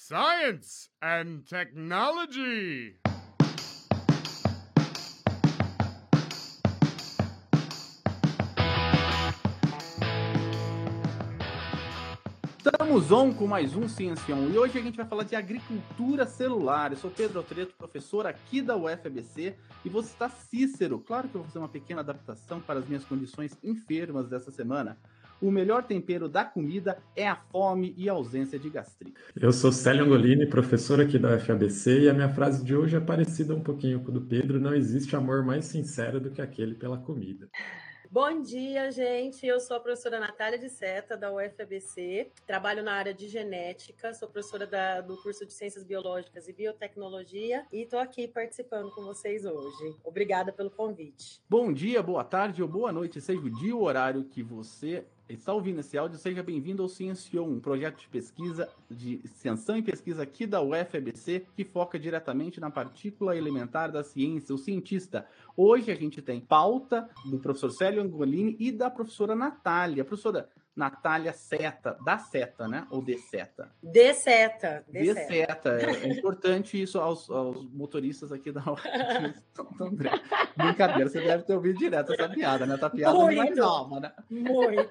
Science and Technology. Estamos on com mais um Ciência On e hoje a gente vai falar de agricultura celular. Eu sou Pedro Altreto, professor aqui da UFABC e você está Cícero. Claro que eu vou fazer uma pequena adaptação para as minhas condições enfermas dessa semana. O melhor tempero da comida é a fome e a ausência de gastrite. Eu sou Célio Angolini, professor aqui da UFABC, e a minha frase de hoje é parecida um pouquinho com a do Pedro: não existe amor mais sincero do que aquele pela comida. Bom dia, gente. Eu sou a professora Natália de Seta, da UFABC. Trabalho na área de genética, sou professora do curso de Ciências Biológicas e Biotecnologia e estou aqui participando com vocês hoje. Obrigada pelo convite. Bom dia, boa tarde ou boa noite, seja o dia ou o horário que você está ouvindo esse áudio, seja bem-vindo ao Ciência On, um projeto de pesquisa, de extensão e pesquisa aqui da UFABC, que foca diretamente na partícula elementar da ciência, o cientista. Hoje a gente tem pauta do professor Célio Angolini e da professora Natália. Professora Natália Seta, da Seta, né? Ou de Seta? De Seta. De Seta. É importante isso aos motoristas aqui da Santo André. Brincadeira, você deve ter ouvido direto essa piada, né? Essa piada não é nova, né? Muito.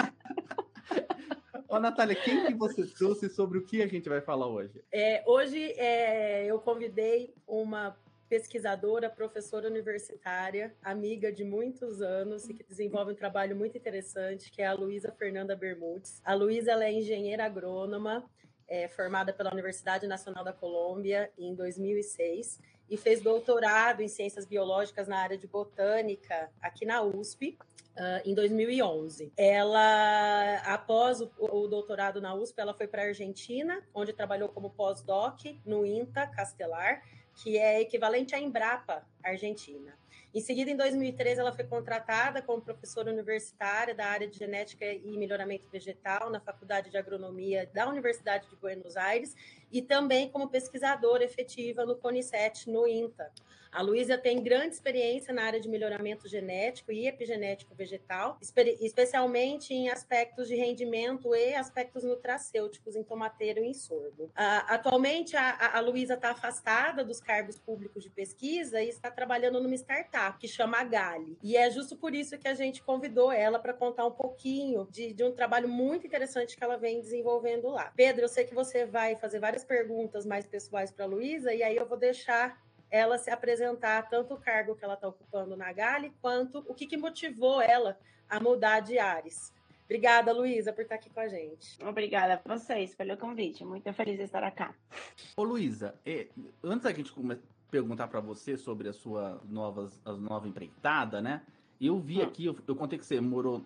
Ô, Natália, quem que você trouxe sobre o que a gente vai falar hoje? Hoje eu convidei uma pesquisadora, professora universitária, amiga de muitos anos e que desenvolve um trabalho muito interessante, que é a Luísa Fernanda Bermudes. A Luísa é engenheira agrônoma, formada pela Universidade Nacional da Colômbia em 2006 e fez doutorado em Ciências Biológicas na área de Botânica aqui na USP, em 2011. Ela, após o doutorado na USP, ela foi para a Argentina, onde trabalhou como pós-doc no INTA Castelar, que é equivalente à Embrapa Argentina. Em seguida, em 2013, ela foi contratada como professora universitária da área de genética e melhoramento vegetal na Faculdade de Agronomia da Universidade de Buenos Aires e também como pesquisadora efetiva no CONICET, no INTA. A Luísa tem grande experiência na área de melhoramento genético e epigenético vegetal, especialmente em aspectos de rendimento e aspectos nutracêuticos em tomateiro e em sorgo. Atualmente, a Luísa está afastada dos cargos públicos de pesquisa e está trabalhando numa startup que chama Gali. E é justo por isso que a gente convidou ela para contar um pouquinho de um trabalho muito interessante que ela vem desenvolvendo lá. Pedro, eu sei que você vai fazer várias perguntas mais pessoais para a Luísa, e aí eu vou deixar ela se apresentar tanto o cargo que ela está ocupando na Gali, quanto o que motivou ela a mudar de áreas. Obrigada, Luísa, por estar aqui com a gente. Obrigada a vocês pelo convite. Muito feliz de estar aqui. Ô, Luísa, antes da gente perguntar para você sobre a sua nova empreitada, né? Eu vi aqui, eu contei que você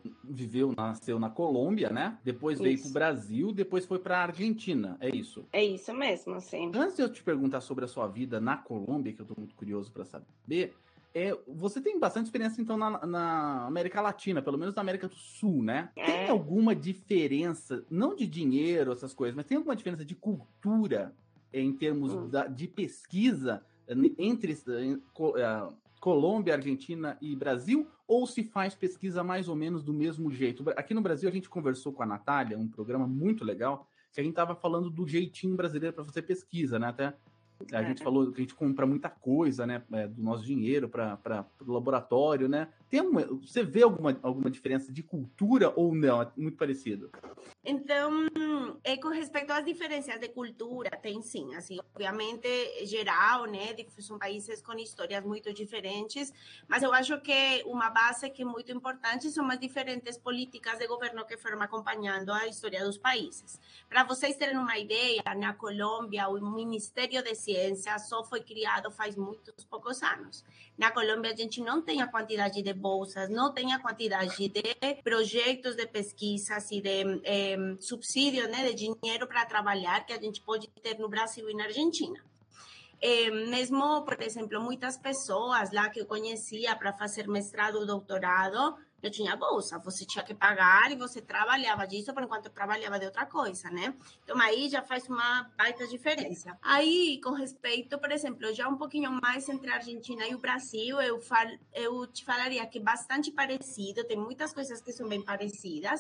nasceu na Colômbia, né? Depois veio para o Brasil, depois foi para a Argentina, é isso? É isso mesmo, sim. Antes de eu te perguntar sobre a sua vida na Colômbia, que eu estou muito curioso para saber, você tem bastante experiência, então, na América Latina, pelo menos na América do Sul, né? Tem alguma diferença, não de dinheiro, essas coisas, mas tem alguma diferença de cultura em termos de pesquisa entre Colômbia, Argentina e Brasil, ou se faz pesquisa mais ou menos do mesmo jeito? Aqui no Brasil a gente conversou com a Natália, um programa muito legal, que a gente estava falando do jeitinho brasileiro para fazer pesquisa, né? Até a gente falou que a gente compra muita coisa, né, do nosso dinheiro para o laboratório, né? Você vê alguma diferença de cultura ou não? É muito parecido. Então, com respeito às diferenças de cultura, tem sim, assim, obviamente, geral, né, são países com histórias muito diferentes, mas eu acho que uma base que é muito importante são as diferentes políticas de governo que foram acompanhando a história dos países. Para vocês terem uma ideia, na Colômbia, o Ministério de Ciência só foi criado faz muitos poucos anos. Na Colômbia, a gente não tem a quantidade de bolsas, não tem a quantidade de projetos de pesquisas e de subsídio, né, de dinheiro para trabalhar que a gente pode ter no Brasil e na Argentina. Mesmo, por exemplo, muitas pessoas lá que eu conhecia para fazer mestrado ou doutorado, não tinha bolsa, você tinha que pagar e você trabalhava disso por enquanto trabalhava de outra coisa, né? Então, aí já faz uma baita diferença. Aí, com respeito, por exemplo, já um pouquinho mais entre a Argentina e o Brasil, eu te falaria que é bastante parecido, tem muitas coisas que são bem parecidas,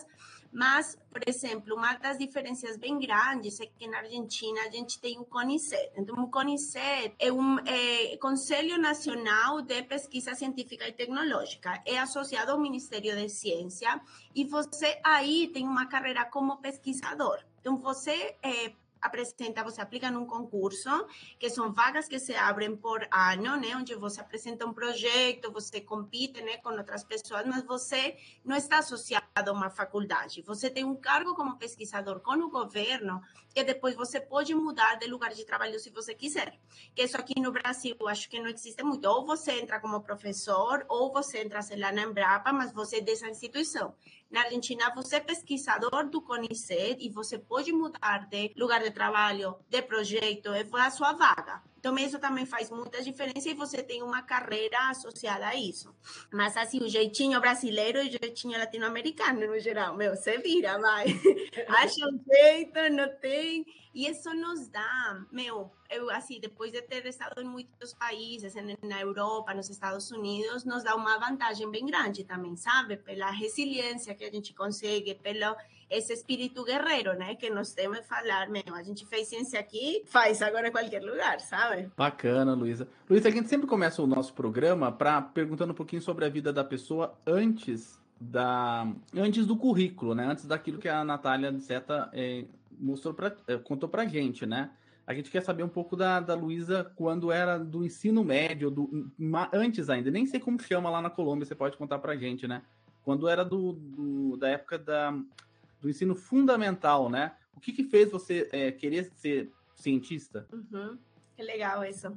Mas, por exemplo, uma das diferenças bem grandes é que na Argentina a gente tem o CONICET. Então, o CONICET é Conselho Nacional de Pesquisa Científica e Tecnológica. É associado ao Ministério de Ciência e você aí tem uma carreira como pesquisador. Então, você você aplica num concurso, que são vagas que se abrem por ano, né, onde você apresenta um projeto, você compete, né, com outras pessoas, mas você não está associado a uma faculdade. Você tem um cargo como pesquisador com o governo, que depois você pode mudar de lugar de trabalho se você quiser. Que isso aqui no Brasil, acho que não existe muito. Ou você entra como professor, ou você entra, sei lá, na Embrapa, mas você é dessa instituição. Na Argentina, você é pesquisador do CONICET e você pode mudar de lugar de trabalho, de projeto, é a sua vaga. Então, isso também faz muita diferença e você tem uma carreira associada a isso. Mas, assim, o jeitinho brasileiro e o jeitinho latino-americano, no geral, você vira, vai. Acha um jeito, não tem. E isso nos dá, eu, assim, depois de ter estado em muitos países, na Europa, nos Estados Unidos, nos dá uma vantagem bem grande também, sabe? Pela resiliência que a gente consegue, pelo esse espírito guerreiro, né? Que nós temos de falar, a gente fez ciência aqui, faz agora em qualquer lugar, sabe? Bacana, Luísa. Luísa, a gente sempre começa o nosso programa perguntando um pouquinho sobre a vida da pessoa antes do currículo, né? Antes daquilo que a Natália Zeta contou pra gente, né? A gente quer saber um pouco da Luísa quando era do ensino médio, antes ainda, nem sei como chama lá na Colômbia, você pode contar pra gente, né? Quando era da época do ensino fundamental, né? O que fez você querer ser cientista? Uhum. Que legal isso.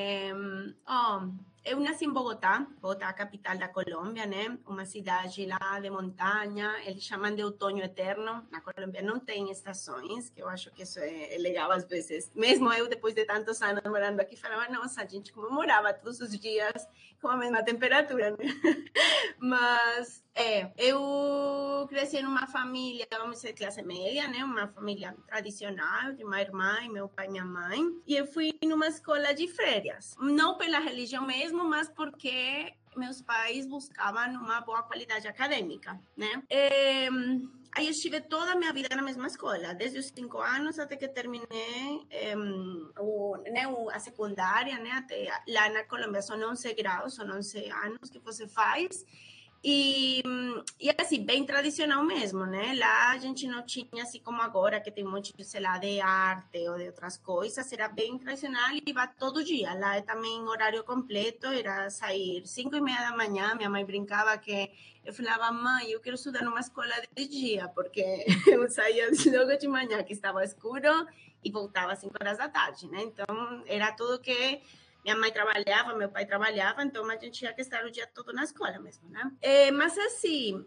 Eu nasci em Bogotá, a capital da Colômbia, né? Uma cidade lá de montanha, eles chamam de outono eterno. Na Colômbia não tem estações, que eu acho que isso é legal às vezes. Mesmo eu, depois de tantos anos morando aqui, falava, nossa, a gente comemorava todos os dias com a mesma temperatura, né? Mas, eu cresci numa família, vamos dizer, classe média, né? Uma família tradicional, de uma irmã, e meu pai e minha mãe. E eu fui numa escola de freiras. Não pela religião mesmo, mas porque meus pais buscavam uma boa qualidade acadêmica, né? Aí eu estive toda a minha vida na mesma escola, desde os 5 anos até que terminei a secundária, né? Até lá na Colômbia são 11 graus, são 11 anos que você faz. E assim, bem tradicional mesmo, né? Lá a gente não tinha, assim como agora, que tem um monte de, sei lá, de arte ou de outras coisas, era bem tradicional e ia todo dia. Lá é também horário completo, era sair 5:30 da manhã, minha mãe brincava que eu falava, mãe, eu quero estudar numa escola de dia, porque eu saía logo de manhã, que estava escuro, e voltava às 5 horas da tarde, né? Então, era tudo que minha mãe trabalhava, meu pai trabalhava, então a gente tinha que estar o dia todo na escola mesmo, né? Mas assim,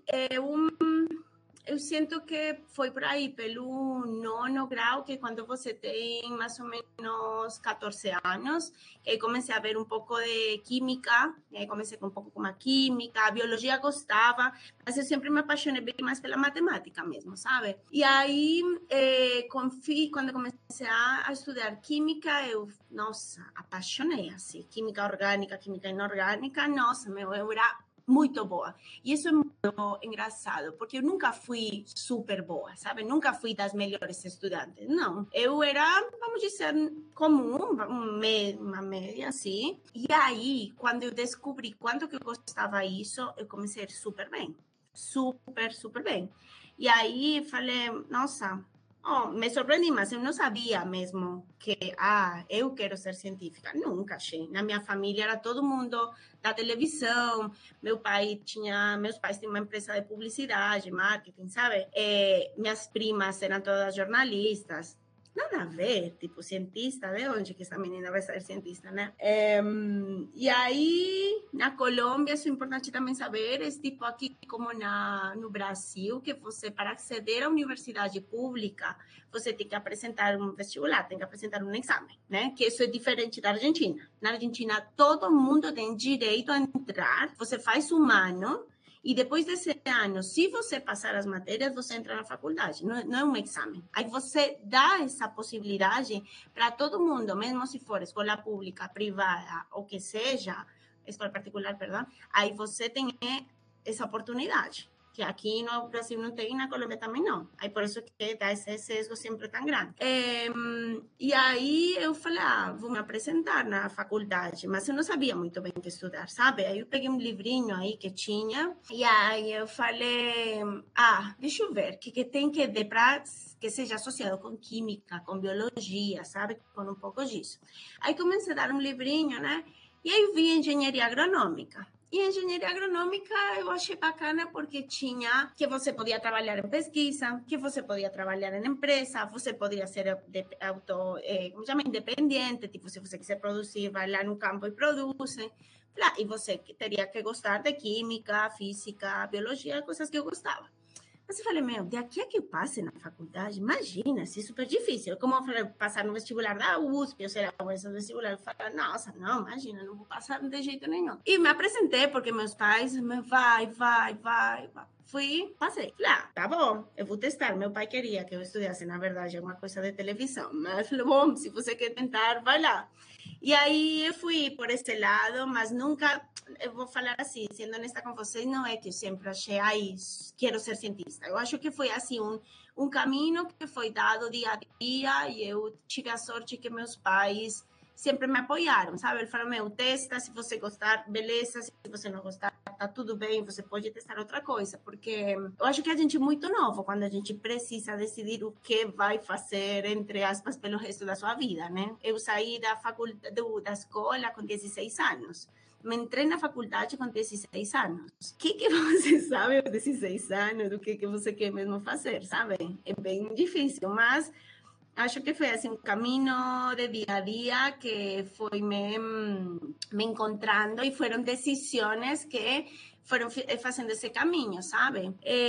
eu sinto que foi por aí, pelo 9º grau, que quando você tem mais ou menos 14 anos, que aí comecei a ver um pouco de química, e aí comecei um pouco com a química, a biologia gostava, mas eu sempre me apaixonei bem mais pela matemática mesmo, sabe? E aí, quando comecei a estudar química, eu, nossa, apaixonei, assim, química orgânica, química inorgânica, nossa, eu era muito boa. E isso é muito engraçado, porque eu nunca fui super boa, sabe? Nunca fui das melhores estudantes, não. Eu era, vamos dizer, comum, uma média, assim. E aí, quando eu descobri quanto que eu gostava disso, eu comecei a ir super bem. Super, super bem. E aí, falei, nossa... me surpreendi, mas eu não sabia mesmo que, eu quero ser científica. Nunca achei. Na minha família era todo mundo da televisão. Meus pais tinham uma empresa de publicidade, marketing, sabe? Minhas primas eram todas jornalistas. Nada a ver, tipo, cientista, de onde que essa menina vai ser cientista, né? E aí, na Colômbia, isso é importante também saber, é tipo aqui como no Brasil, que você, para acceder à universidade pública, você tem que apresentar um vestibular, tem que apresentar um exame, né? Que isso é diferente da Argentina. Na Argentina, todo mundo tem direito a entrar, você faz um ano, e depois desse ano, se você passar as matérias, você entra na faculdade. Não é um exame. Aí você dá essa possibilidade para todo mundo, mesmo se for escola pública, privada, ou que seja, escola particular, perdão. Aí você tem essa oportunidade. que aqui no Brasil não tem, na Colômbia também não. Aí por isso que dá esse sesgo sempre tão grande. E aí eu falei, vou me apresentar na faculdade, mas eu não sabia muito bem o que estudar, sabe? Aí eu peguei um livrinho aí que tinha, e aí eu falei, deixa eu ver, o que tem que ver para que seja associado com química, com biologia, sabe? Com um pouco disso. Aí comecei a dar um livrinho, né? E aí vi engenharia agronômica. E engenharia agronômica eu achei bacana porque tinha que você podia trabalhar em pesquisa, que você podia trabalhar em empresa, você podia ser como chama, independente, tipo, se você quiser produzir, vai lá no campo e produz. E você teria que gostar de química, física, biologia, coisas que eu gostava. Mas eu falei, daqui a que eu passe na faculdade, imagina, é super difícil. Como eu falei, passar no vestibular da USP, ou sei lá, esse vestibular, eu falei, nossa, não, imagina, não vou passar de jeito nenhum. E me apresentei, porque meus pais, vai. Fui, passei. Falei, tá bom, eu vou testar. Meu pai queria que eu estudasse, na verdade, alguma coisa de televisão. Mas eu falei, bom, se você quer tentar, vai lá. E aí eu fui por esse lado, mas nunca, eu vou falar assim, sendo honesta com vocês, não é que eu sempre achei, quero ser cientista. Eu acho que foi assim, um caminho que foi dado dia a dia, e eu tive a sorte que meus pais sempre me apoiaram, sabe? Ele falou, testa, se você gostar, beleza, se você não gostar, tá tudo bem, você pode testar outra coisa, porque eu acho que a gente é muito novo quando a gente precisa decidir o que vai fazer, entre aspas, pelo resto da sua vida, né? Eu saí da faculdade, da escola com 16 anos. Me entrei na faculdade com 16 anos. O que você sabe com 16 anos do que você quer mesmo fazer, sabe? É bem difícil, mas acho que foi assim um caminho de dia a dia que foi me encontrando e foram decisões que foram fazendo esse caminho, sabe?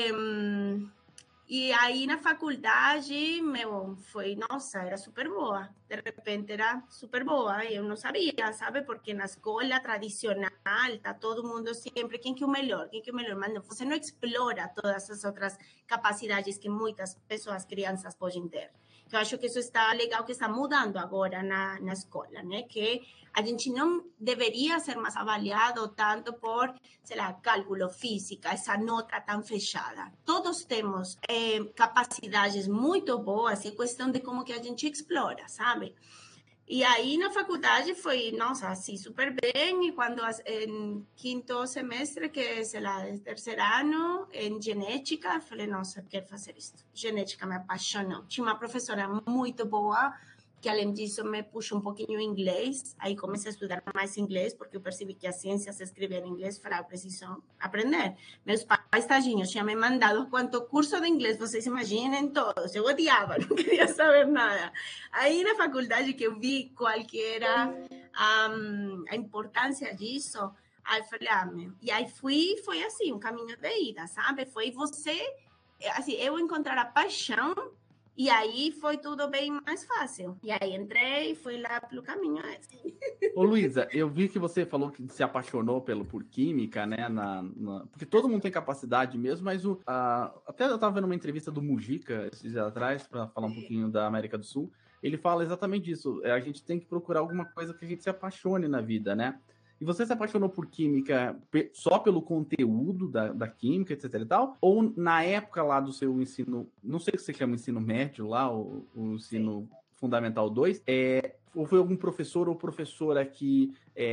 E aí na faculdade, foi, nossa, era super boa. De repente era super boa. Eu não sabia, sabe? Porque na escola tradicional, tá todo mundo sempre, quem que é o melhor? Mas não, você não explora todas as outras capacidades que muitas pessoas, crianças, podem ter. Eu acho que isso está legal, que está mudando agora na escola, né? Que a gente não deveria ser mais avaliado tanto por, sei lá, cálculo, física, essa nota tão fechada. Todos temos capacidades muito boas, é questão de como que a gente explora, sabe? E aí na faculdade foi, nossa, assim, super bem. E quando em quinto semestre, que sei lá, terceiro ano, em genética, falei, nossa, quero fazer isso. Genética me apaixonou. Tinha uma professora muito boa, que além disso me puxou um pouquinho em inglês. Aí comecei a estudar mais inglês, porque eu percebi que a ciência se escrevia em inglês. Falei, eu preciso aprender. Meus pais, tadinhos, tinham me mandado quanto curso de inglês, vocês imaginem todos. Eu odiava, não queria saber nada. Aí na faculdade que eu vi qual que era a importância disso, aí falei, e aí foi assim, um caminho de ida, sabe? Foi você, assim, eu encontrar a paixão. E aí foi tudo bem mais fácil. E aí entrei e fui lá pelo caminho esse. Ô, Luísa, eu vi que você falou que se apaixonou por química, né? Porque todo mundo tem capacidade mesmo, mas até eu estava vendo uma entrevista do Mujica esses dias atrás, para falar um pouquinho da América do Sul. Ele fala exatamente disso. A gente tem que procurar alguma coisa que a gente se apaixone na vida, né? E você se apaixonou por química só pelo conteúdo da química, etc e tal? Ou na época lá do seu ensino, não sei se você chama ensino médio lá, o ensino Fundamental 2, ou foi algum professor ou professora que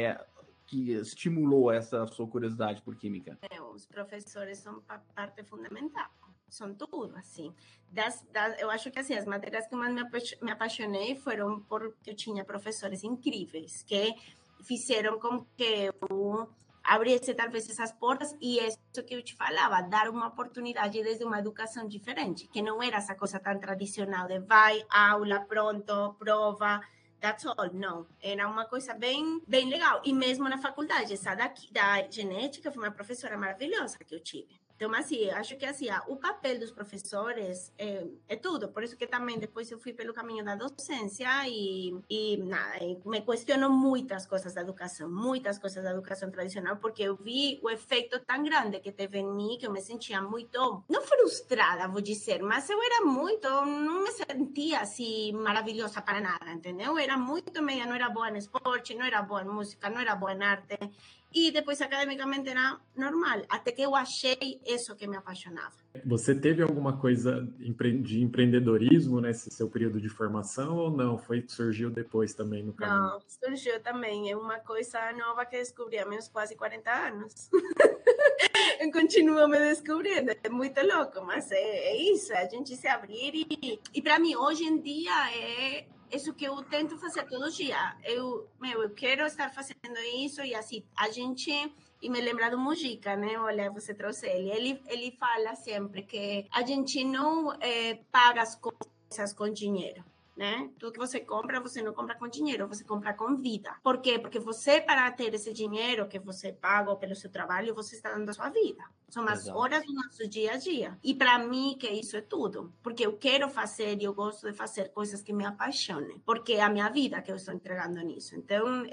estimulou essa sua curiosidade por química? Os professores são parte fundamental. São tudo, assim. Eu acho que assim, as matérias que mais me apaixonei foram porque eu tinha professores incríveis, que fizeram com que eu abrisse talvez essas portas, e isso que eu te falava, dar uma oportunidade desde uma educação diferente, que não era essa coisa tão tradicional de vai, aula, pronto, prova, that's all. Não, era uma coisa bem legal. E mesmo na faculdade, essa da genética foi uma professora maravilhosa que eu tive. Então, assim, acho que assim, o papel dos professores é tudo. Por isso que também depois eu fui pelo caminho da docência e me questiono muitas coisas da educação tradicional, porque eu vi o efeito tão grande que teve em mim, que eu me sentia muito, não frustrada, vou dizer, mas eu era muito, não me sentia assim maravilhosa para nada, entendeu? Era muito meia, não era boa em esporte, não era boa em música, não era boa em arte. e depois academicamente era normal, até que eu achei isso que me apaixonava. Você teve alguma coisa de empreendedorismo nesse seu período de formação ou não? Surgiu depois também no caminho? Não, surgiu também, é uma coisa nova que descobri há meus quase 40 anos. Eu continuo me descobrindo, é muito louco, mas é isso, a gente se abrir e para mim hoje em dia é isso que eu tento fazer todo dia. Eu quero estar fazendo isso e assim, a gente, e me lembra do Mujica, né? Olha, você trouxe ele fala sempre que a gente não paga as coisas com dinheiro. Né? Tudo que você não compra com dinheiro, você compra com vida. Por quê? Porque você, para ter esse dinheiro que você paga pelo seu trabalho, você está dando a sua vida. São as horas do nosso dia a dia. E para mim, que isso é tudo. Porque eu quero fazer e eu gosto de fazer coisas que me apaixonem. Porque é a minha vida que eu estou entregando nisso. Então,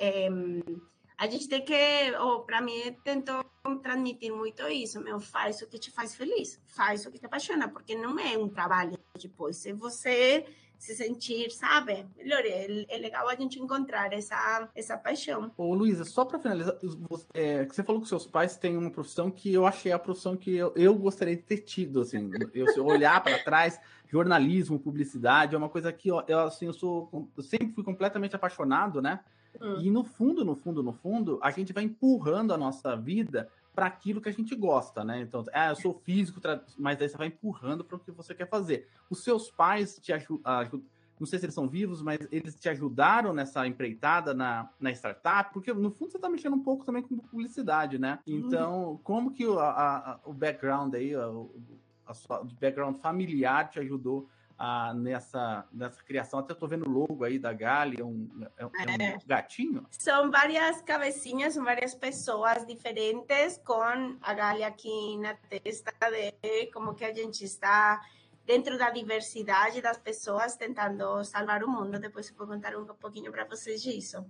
a gente tem que, para mim, eu tento transmitir muito isso. Faz o que te faz feliz. Faz o que te apaixona. Porque não é um trabalho depois. Se você se sentir, sabe? Melhor, é legal a gente encontrar essa paixão. Ô, Luísa, só para finalizar, você falou que seus pais têm uma profissão que eu achei a profissão que eu gostaria de ter tido, assim, eu olhar para trás, jornalismo, publicidade, é uma coisa que eu sempre fui completamente apaixonado, né? E no fundo, a gente vai empurrando a nossa vida para aquilo que a gente gosta, né? Então, eu sou físico, mas aí você vai empurrando para o que você quer fazer. Os seus pais te ajudam, não sei se eles são vivos, mas eles te ajudaram nessa empreitada na startup, porque no fundo você está mexendo um pouco também com publicidade, né? Então, como que o background aí, o background familiar te ajudou nessa criação? Até estou vendo o logo aí da Gali, é um gatinho? São várias cabecinhas, são várias pessoas diferentes com a Gali aqui na testa, de como que a gente está dentro da diversidade das pessoas tentando salvar o mundo. Depois eu vou contar um pouquinho para vocês disso.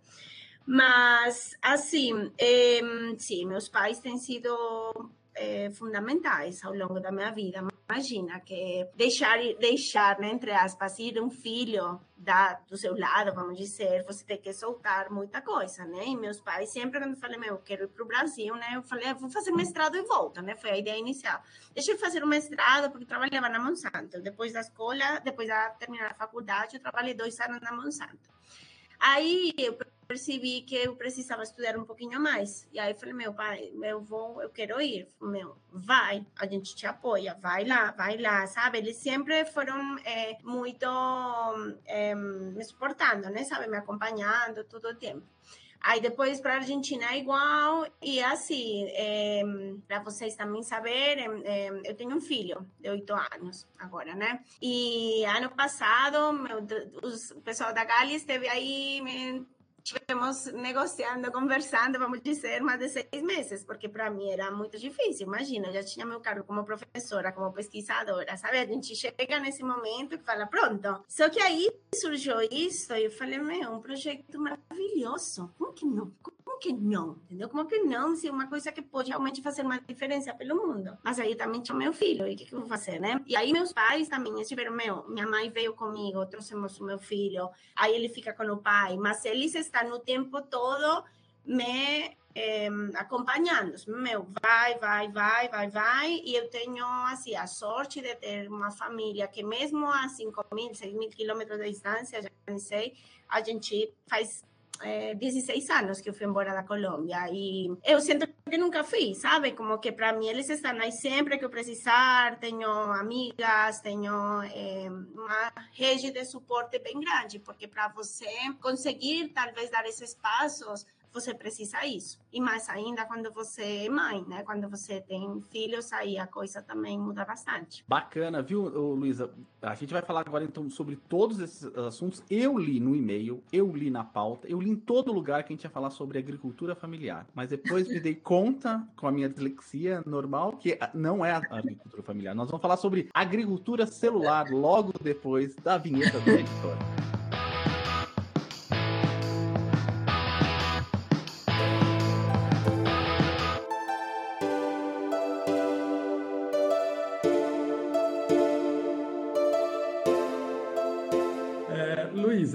Mas, assim, sim, meus pais têm sido fundamentais ao longo da minha vida. Imagina que deixar, né, entre aspas, ir um filho do seu lado, vamos dizer, você tem que soltar muita coisa, né? E meus pais sempre, quando eu falei, eu quero ir para o Brasil, né? Eu falei, vou fazer mestrado e volto, né? Foi a ideia inicial. Deixa eu fazer um mestrado, porque eu trabalhava na Monsanto. Depois da escola, depois de terminar a faculdade, eu trabalhei 2 anos na Monsanto. Aí eu percebi que eu precisava estudar um pouquinho mais. E aí eu falei, meu pai, eu quero ir. Vai, a gente te apoia, vai lá, sabe? Eles sempre foram muito me suportando, né? Sabe? Me acompanhando todo o tempo. Aí depois para a Argentina é igual, e assim, para vocês também saberem, eu tenho um filho de 8 anos agora, né? E ano passado, o pessoal da Gali esteve aí, tivemos negociando, conversando, vamos dizer, mais de 6 meses, porque para mim era muito difícil. Imagina, eu já tinha meu cargo como professora, como pesquisadora, sabe? A gente chega nesse momento e fala, pronto. Só que aí surgiu isso e eu falei, um projeto maravilhoso. Como que não? Como que não? Entendeu? Como que não? Se é uma coisa que pode realmente fazer uma diferença pelo mundo. Mas aí também tinha meu filho, e o que eu vou fazer, né? E aí meus pais também estiveram, minha mãe veio comigo, trouxemos o meu filho, aí ele fica com o pai, mas eles estão o tempo todo me acompanhando. Vai. E eu tenho, assim, a sorte de ter uma família que mesmo a 5.000, 6.000 quilômetros de distância, já nem sei, a gente faz 16 anos que eu fui embora da Colômbia e eu sinto que nunca fui, sabe? Como que para mim eles estão aí sempre que eu precisar, tenho amigas, tenho uma rede de suporte bem grande, porque para você conseguir talvez dar esses passos, você precisa isso. E mais ainda quando você é mãe, né? Quando você tem filhos, aí a coisa também muda bastante. Bacana, viu, Luísa? A gente vai falar agora, então, sobre todos esses assuntos. Eu li no e-mail, eu li na pauta, eu li em todo lugar que a gente ia falar sobre agricultura familiar. Mas depois me dei conta, com a minha dislexia normal, que não é a agricultura familiar. Nós vamos falar sobre agricultura celular logo depois da vinheta do editor.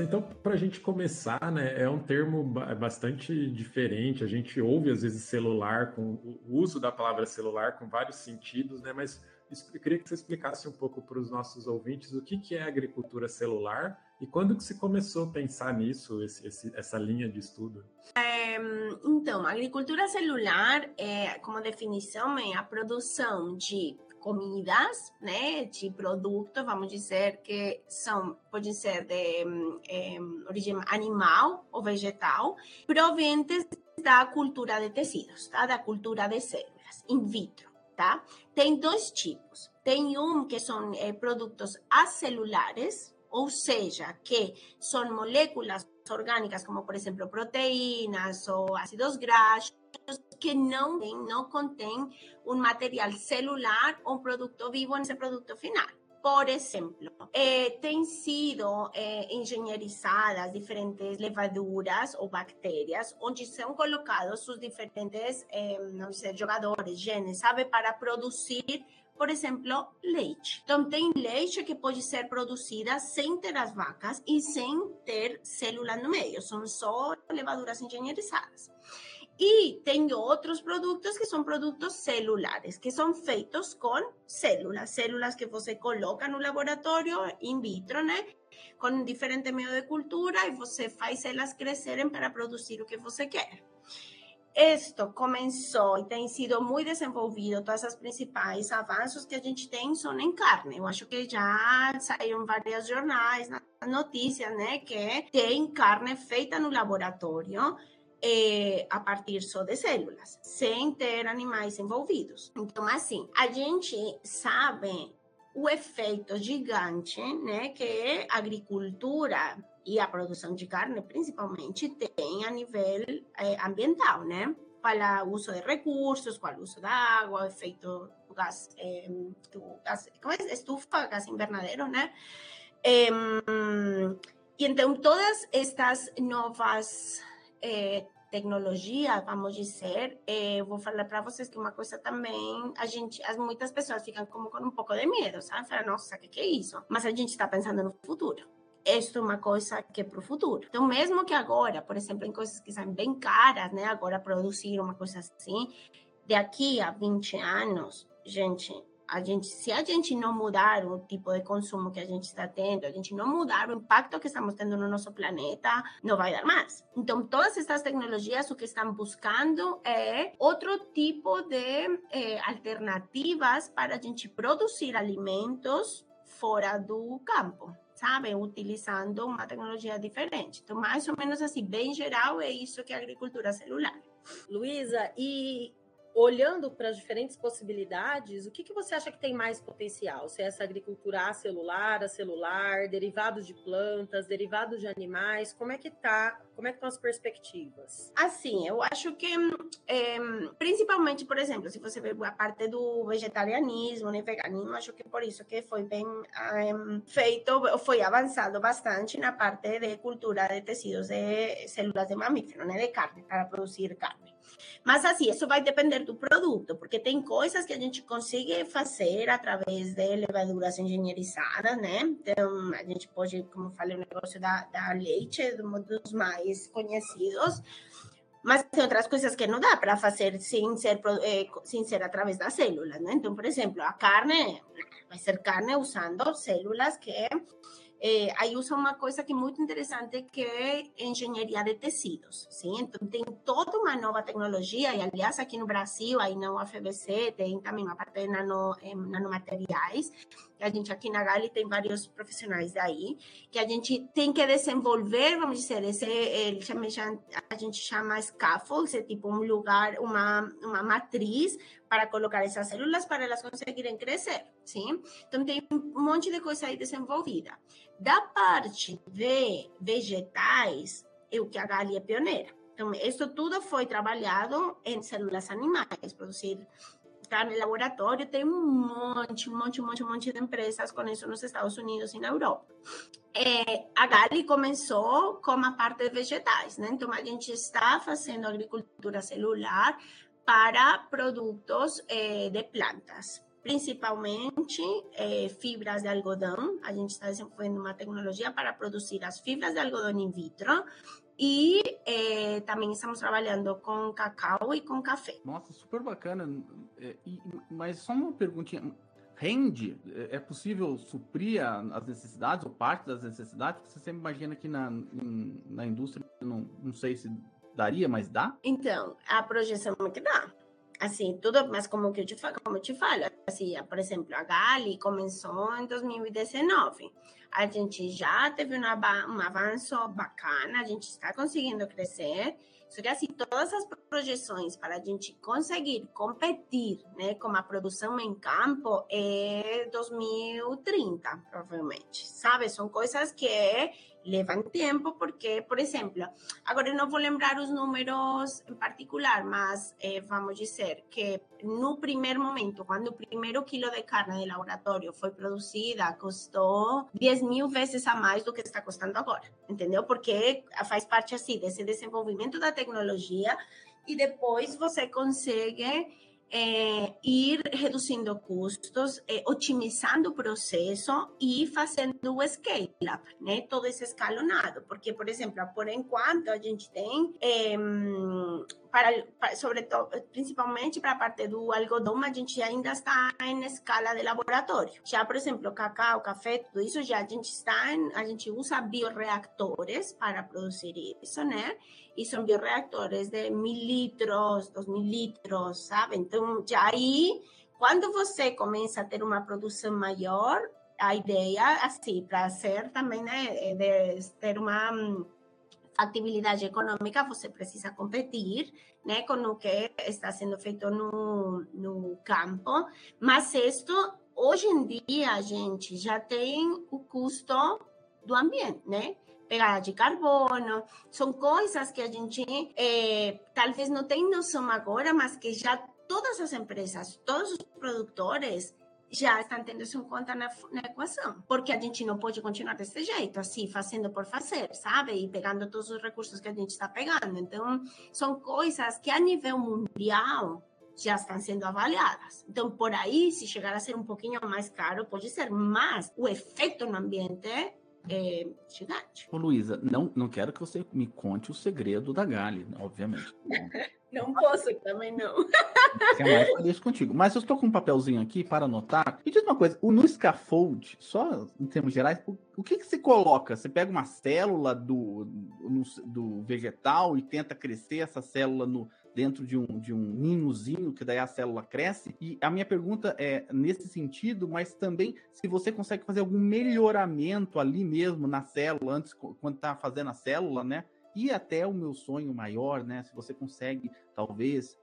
então, para a gente começar, né, é um termo bastante diferente. A gente ouve, às vezes, celular, com o uso da palavra celular com vários sentidos, né, mas eu queria que você explicasse um pouco para os nossos ouvintes o que é agricultura celular e quando que se começou a pensar nisso, essa linha de estudo. Então, a agricultura celular, como definição, é a produção de comidas, né, de produtos, vamos dizer, que podem ser de origem animal ou vegetal, provenientes da cultura de tecidos, tá? Da cultura de células, in vitro, tá? Tem dois tipos. Tem que são produtos acelulares, ou seja, que são moléculas orgânicas, como, por exemplo, proteínas ou ácidos graxos, que não contém um material celular ou um produto vivo nesse produto final. Por exemplo, têm sido engenheirizadas diferentes levaduras ou bactérias, onde são colocados os diferentes jogadores, genes, sabe, para produzir, por exemplo, leite. Então, tem leite que pode ser produzida sem ter as vacas e sem ter célula no meio, são só levaduras engenheirizadas. E tem outros produtos que são produtos celulares, que são feitos com células que você coloca no laboratório, in vitro, né? Com um diferente meio de cultura, e você faz elas crescerem para produzir o que você quer. Isto começou e tem sido muito desenvolvido, todos os principais avanços que a gente tem são em carne. Eu acho que já saíram vários jornais, notícias, né? Que tem carne feita no laboratório, a partir só de células, sem ter animais envolvidos. Então, assim, a gente sabe o efeito gigante, né, que a agricultura e a produção de carne, principalmente, tem a nível ambiental, né? Para o uso de recursos, para o uso da água, o efeito do gás, estufa, gás invernadeiro, né? E então, todas estas novas tecnologia, vamos dizer, vou falar para vocês que uma coisa também, muitas pessoas ficam como com um pouco de medo, sabe? Falam, nossa, que é isso? Mas a gente está pensando no futuro. Isso é uma coisa que é para o futuro. Então, mesmo que agora, por exemplo, em coisas que são bem caras, né? Agora produzir uma coisa assim, daqui a 20 anos, se a gente não mudar o tipo de consumo que a gente está tendo, a gente não mudar o impacto que estamos tendo no nosso planeta, não vai dar mais. Então, todas essas tecnologias, o que estão buscando é outro tipo de alternativas para a gente produzir alimentos fora do campo, sabe? Utilizando uma tecnologia diferente. Então, mais ou menos assim, bem geral, é isso que é a agricultura celular. Luísa, e olhando para as diferentes possibilidades, o que você acha que tem mais potencial? Se é essa agricultura acelular, derivados de plantas, derivados de animais, como é que estão as perspectivas? Assim, eu acho que, principalmente, por exemplo, se você vê a parte do vegetarianismo, né, veganismo, acho que por isso que foi bem foi avançado bastante na parte de cultura de tecidos de células de mamífero, né, de carne, para produzir carne. Mas, assim, isso vai depender do produto, porque tem coisas que a gente consegue fazer através de levaduras engenheirizadas, né? Então, a gente pode, como eu falei, o negócio da leite, um dos mais conhecidos, mas tem outras coisas que não dá para fazer sem ser através das células, né? Então, por exemplo, a carne vai ser carne usando células que... aí usa uma coisa que é muito interessante, que é engenharia de tecidos, sim? Então, tem toda uma nova tecnologia, e aliás, aqui no Brasil, aí na UFBC, tem também uma parte de nanomateriais, que a gente aqui na Gali tem vários profissionais daí, que a gente tem que desenvolver, vamos dizer, a gente chama scaffold, esse tipo um lugar, uma matriz para colocar essas células para elas conseguirem crescer, sim? Então, tem um monte de coisa aí desenvolvida. Da parte de vegetais, o que a Gali é pioneira. Então, isso tudo foi trabalhado em células animais, produzir carne em laboratório. Tem um monte de empresas com isso nos Estados Unidos e na Europa. A Gali começou com a parte de vegetais, né? Então, a gente está fazendo agricultura celular para produtos de plantas. principalmente fibras de algodão. A gente está desenvolvendo uma tecnologia para produzir as fibras de algodão in vitro. E também estamos trabalhando com cacau e com café. Nossa, super bacana. Mas só uma perguntinha. Rende? É possível suprir as necessidades ou parte das necessidades? Você sempre imagina que na indústria, não sei se daria, mas dá? Então, a projeção é que dá. Assim, tudo, mas como eu te falo, assim, por exemplo, a Gali começou em 2019. A gente já teve um avanço bacana, a gente está conseguindo crescer. Só que, assim, todas as projeções para a gente conseguir competir, né, com a produção em campo é 2030, provavelmente, sabe? São coisas que levam tempo, porque, por exemplo, agora eu não vou lembrar os números em particular, mas vamos dizer que no primeiro momento, quando o primeiro quilo de carne de laboratório foi produzida, custou 10.000 vezes a mais do que está custando agora, entendeu? Porque faz parte, assim, desse desenvolvimento da tecnologia e depois você consegue ir reduzindo custos, otimizando o processo e fazendo o scale-up, né? Todo esse escalonado. Porque, por exemplo, por enquanto, a gente tem, sobretudo, principalmente para a parte do algodão, a gente ainda está em escala de laboratório. Já, por exemplo, cacau, café, tudo isso, já a gente usa bioreatores para produzir isso, né? E são bioreatores de 1.000 litros, 2.000 litros, sabe? Então, já aí, quando você começa a ter uma produção maior, a ideia, assim, para ser também, né, de ter uma factibilidade econômica, você precisa competir, né, com o que está sendo feito no campo. Mas isto, hoje em dia, a gente já tem o custo do ambiente, né? Pegada de carbono, são coisas que a gente talvez não tenha noção agora, mas que já todas as empresas, todos os produtores já estão tendo isso em conta na equação, porque a gente não pode continuar desse jeito, assim, fazendo por fazer, sabe? E pegando todos os recursos que a gente está pegando. Então, são coisas que a nível mundial já estão sendo avaliadas. Então, por aí, se chegar a ser um pouquinho mais caro, pode ser, mas o efeito no ambiente é gigante. Ô, Luísa, não quero que você me conte o segredo da Gali, obviamente. Não posso, também não. Jamais fazer isso contigo. Mas eu estou com um papelzinho aqui para anotar. E diz uma coisa, no scaffold, só em termos gerais, o que você coloca? Você pega uma célula do vegetal e tenta crescer essa célula dentro de um ninhozinho, que daí a célula cresce. E a minha pergunta é nesse sentido, mas também se você consegue fazer algum melhoramento ali mesmo na célula, antes, quando está fazendo a célula, né? E até o meu sonho maior, né? Se você consegue, talvez,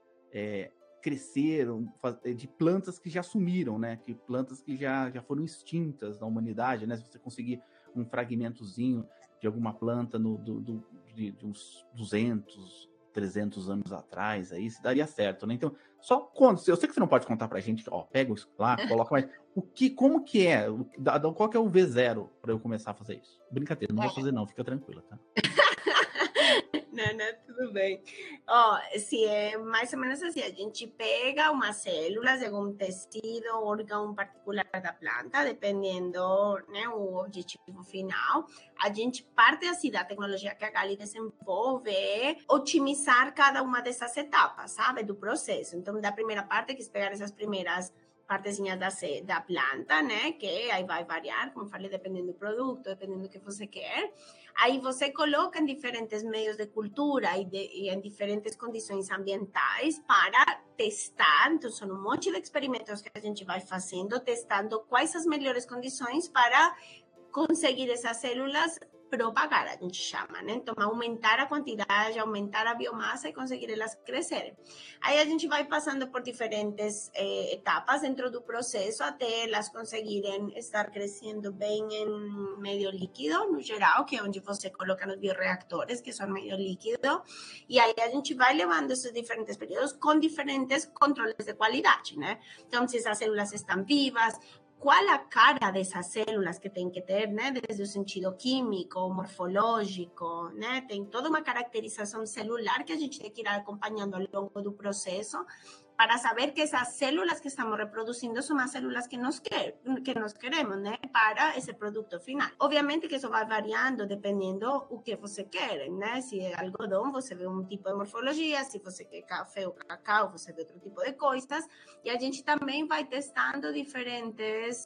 crescer de plantas que já sumiram, né? Que plantas que já foram extintas na humanidade, né? Se você conseguir um fragmentozinho de alguma planta de uns 200, 300 anos atrás, aí se daria certo, né? Então, só quando... Eu sei que você não pode contar pra gente, ó, pega isso lá, coloca, mas como que é? Qual que é o V0 para eu começar a fazer isso? Brincadeira, não vou fazer não, fica tranquila, tá? Não, tudo bem. Ó, se é mais ou menos assim, a gente pega uma célula de algum tecido, órgão particular da planta, dependendo, né, o objetivo final. A gente parte assim da tecnologia que a Gali desenvolve é otimizar cada uma dessas etapas, sabe, do processo. Então, da primeira parte, que é pegar essas primeiras partezinhas da planta, né? Que aí vai variar, como falei, dependendo do produto, dependendo do que você quer. Aí você coloca em diferentes meios de cultura e em diferentes condições ambientais para testar. Então, são um monte de experimentos que a gente vai fazendo, testando quais as melhores condições para conseguir essas células propagar, a gente chama, né? Então, aumentar a quantidade, aumentar a biomassa e conseguir elas crescerem. Aí a gente vai passando por diferentes etapas dentro do processo até elas conseguirem estar crescendo bem em meio líquido, no geral, que é onde você coloca nos bioreatores, que são meio líquido. E aí a gente vai levando esses diferentes períodos com diferentes controles de qualidade, né? Então, se essas células estão vivas, qual a cara dessas células que tem que ter, né? Desde o sentido químico, morfológico, né? Tem toda uma caracterização celular que a gente tem que ir acompanhando ao longo do processo para saber que esas células que estamos reproduciendo son as células que nós queremos, né, para esse produto final. Obviamente que isso vai variando dependendo o que você quer, né? Se é algodão, você vê um tipo de morfologia, se você quer café ou cacau, você vê outro tipo de coisas, e a gente também vai testando diferentes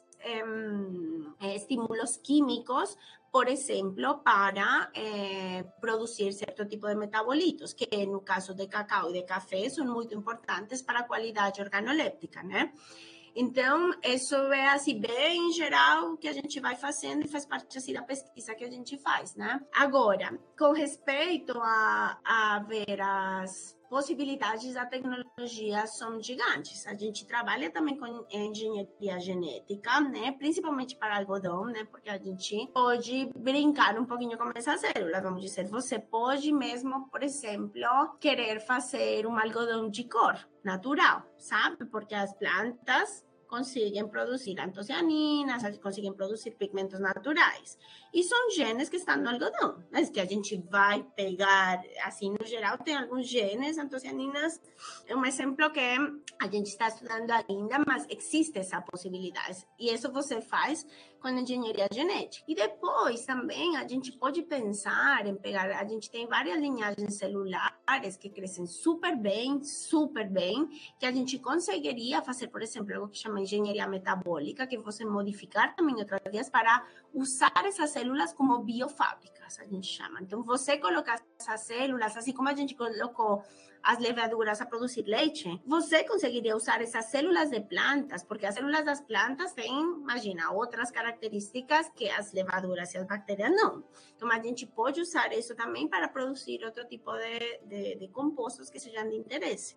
estímulos químicos, por exemplo, para producir certo tipo de metabolitos, que no caso de cacau e de café são muito importantes para a qualidade organoléptica, né? Então, isso é assim, bem geral, que a gente vai fazendo e faz parte assim, da pesquisa que a gente faz, né? Agora, com respeito a ver as possibilidades da tecnologia são gigantes. A gente trabalha também com engenharia genética, né? Principalmente para algodão, né? Porque a gente pode brincar um pouquinho com essas células. Vamos dizer, você pode mesmo, por exemplo, querer fazer um algodão de cor natural, sabe? Porque as plantas conseguem produzir antocianinas, conseguem produzir pigmentos naturais. E são genes que estão no algodão. Mas que a gente vai pegar, assim, no geral, tem alguns genes, antocianinas. É um exemplo que a gente está estudando ainda, mas existe essa possibilidade. E isso você faz com engenharia genética. E depois também a gente pode pensar em pegar, a gente tem várias linhagens celulares que crescem super bem, que a gente conseguiria fazer, por exemplo, algo que chama engenharia metabólica, que você modificar também outras vias para usar essas células como biofábricas, a gente chama. Então, você colocar essas células, assim como a gente colocou as levaduras a produzir leite, você conseguiria usar essas células de plantas, porque as células das plantas têm, imagina, outras características que as levaduras e as bactérias não. Então, a gente pode usar isso também para produzir outro tipo de compostos que sejam de interesse.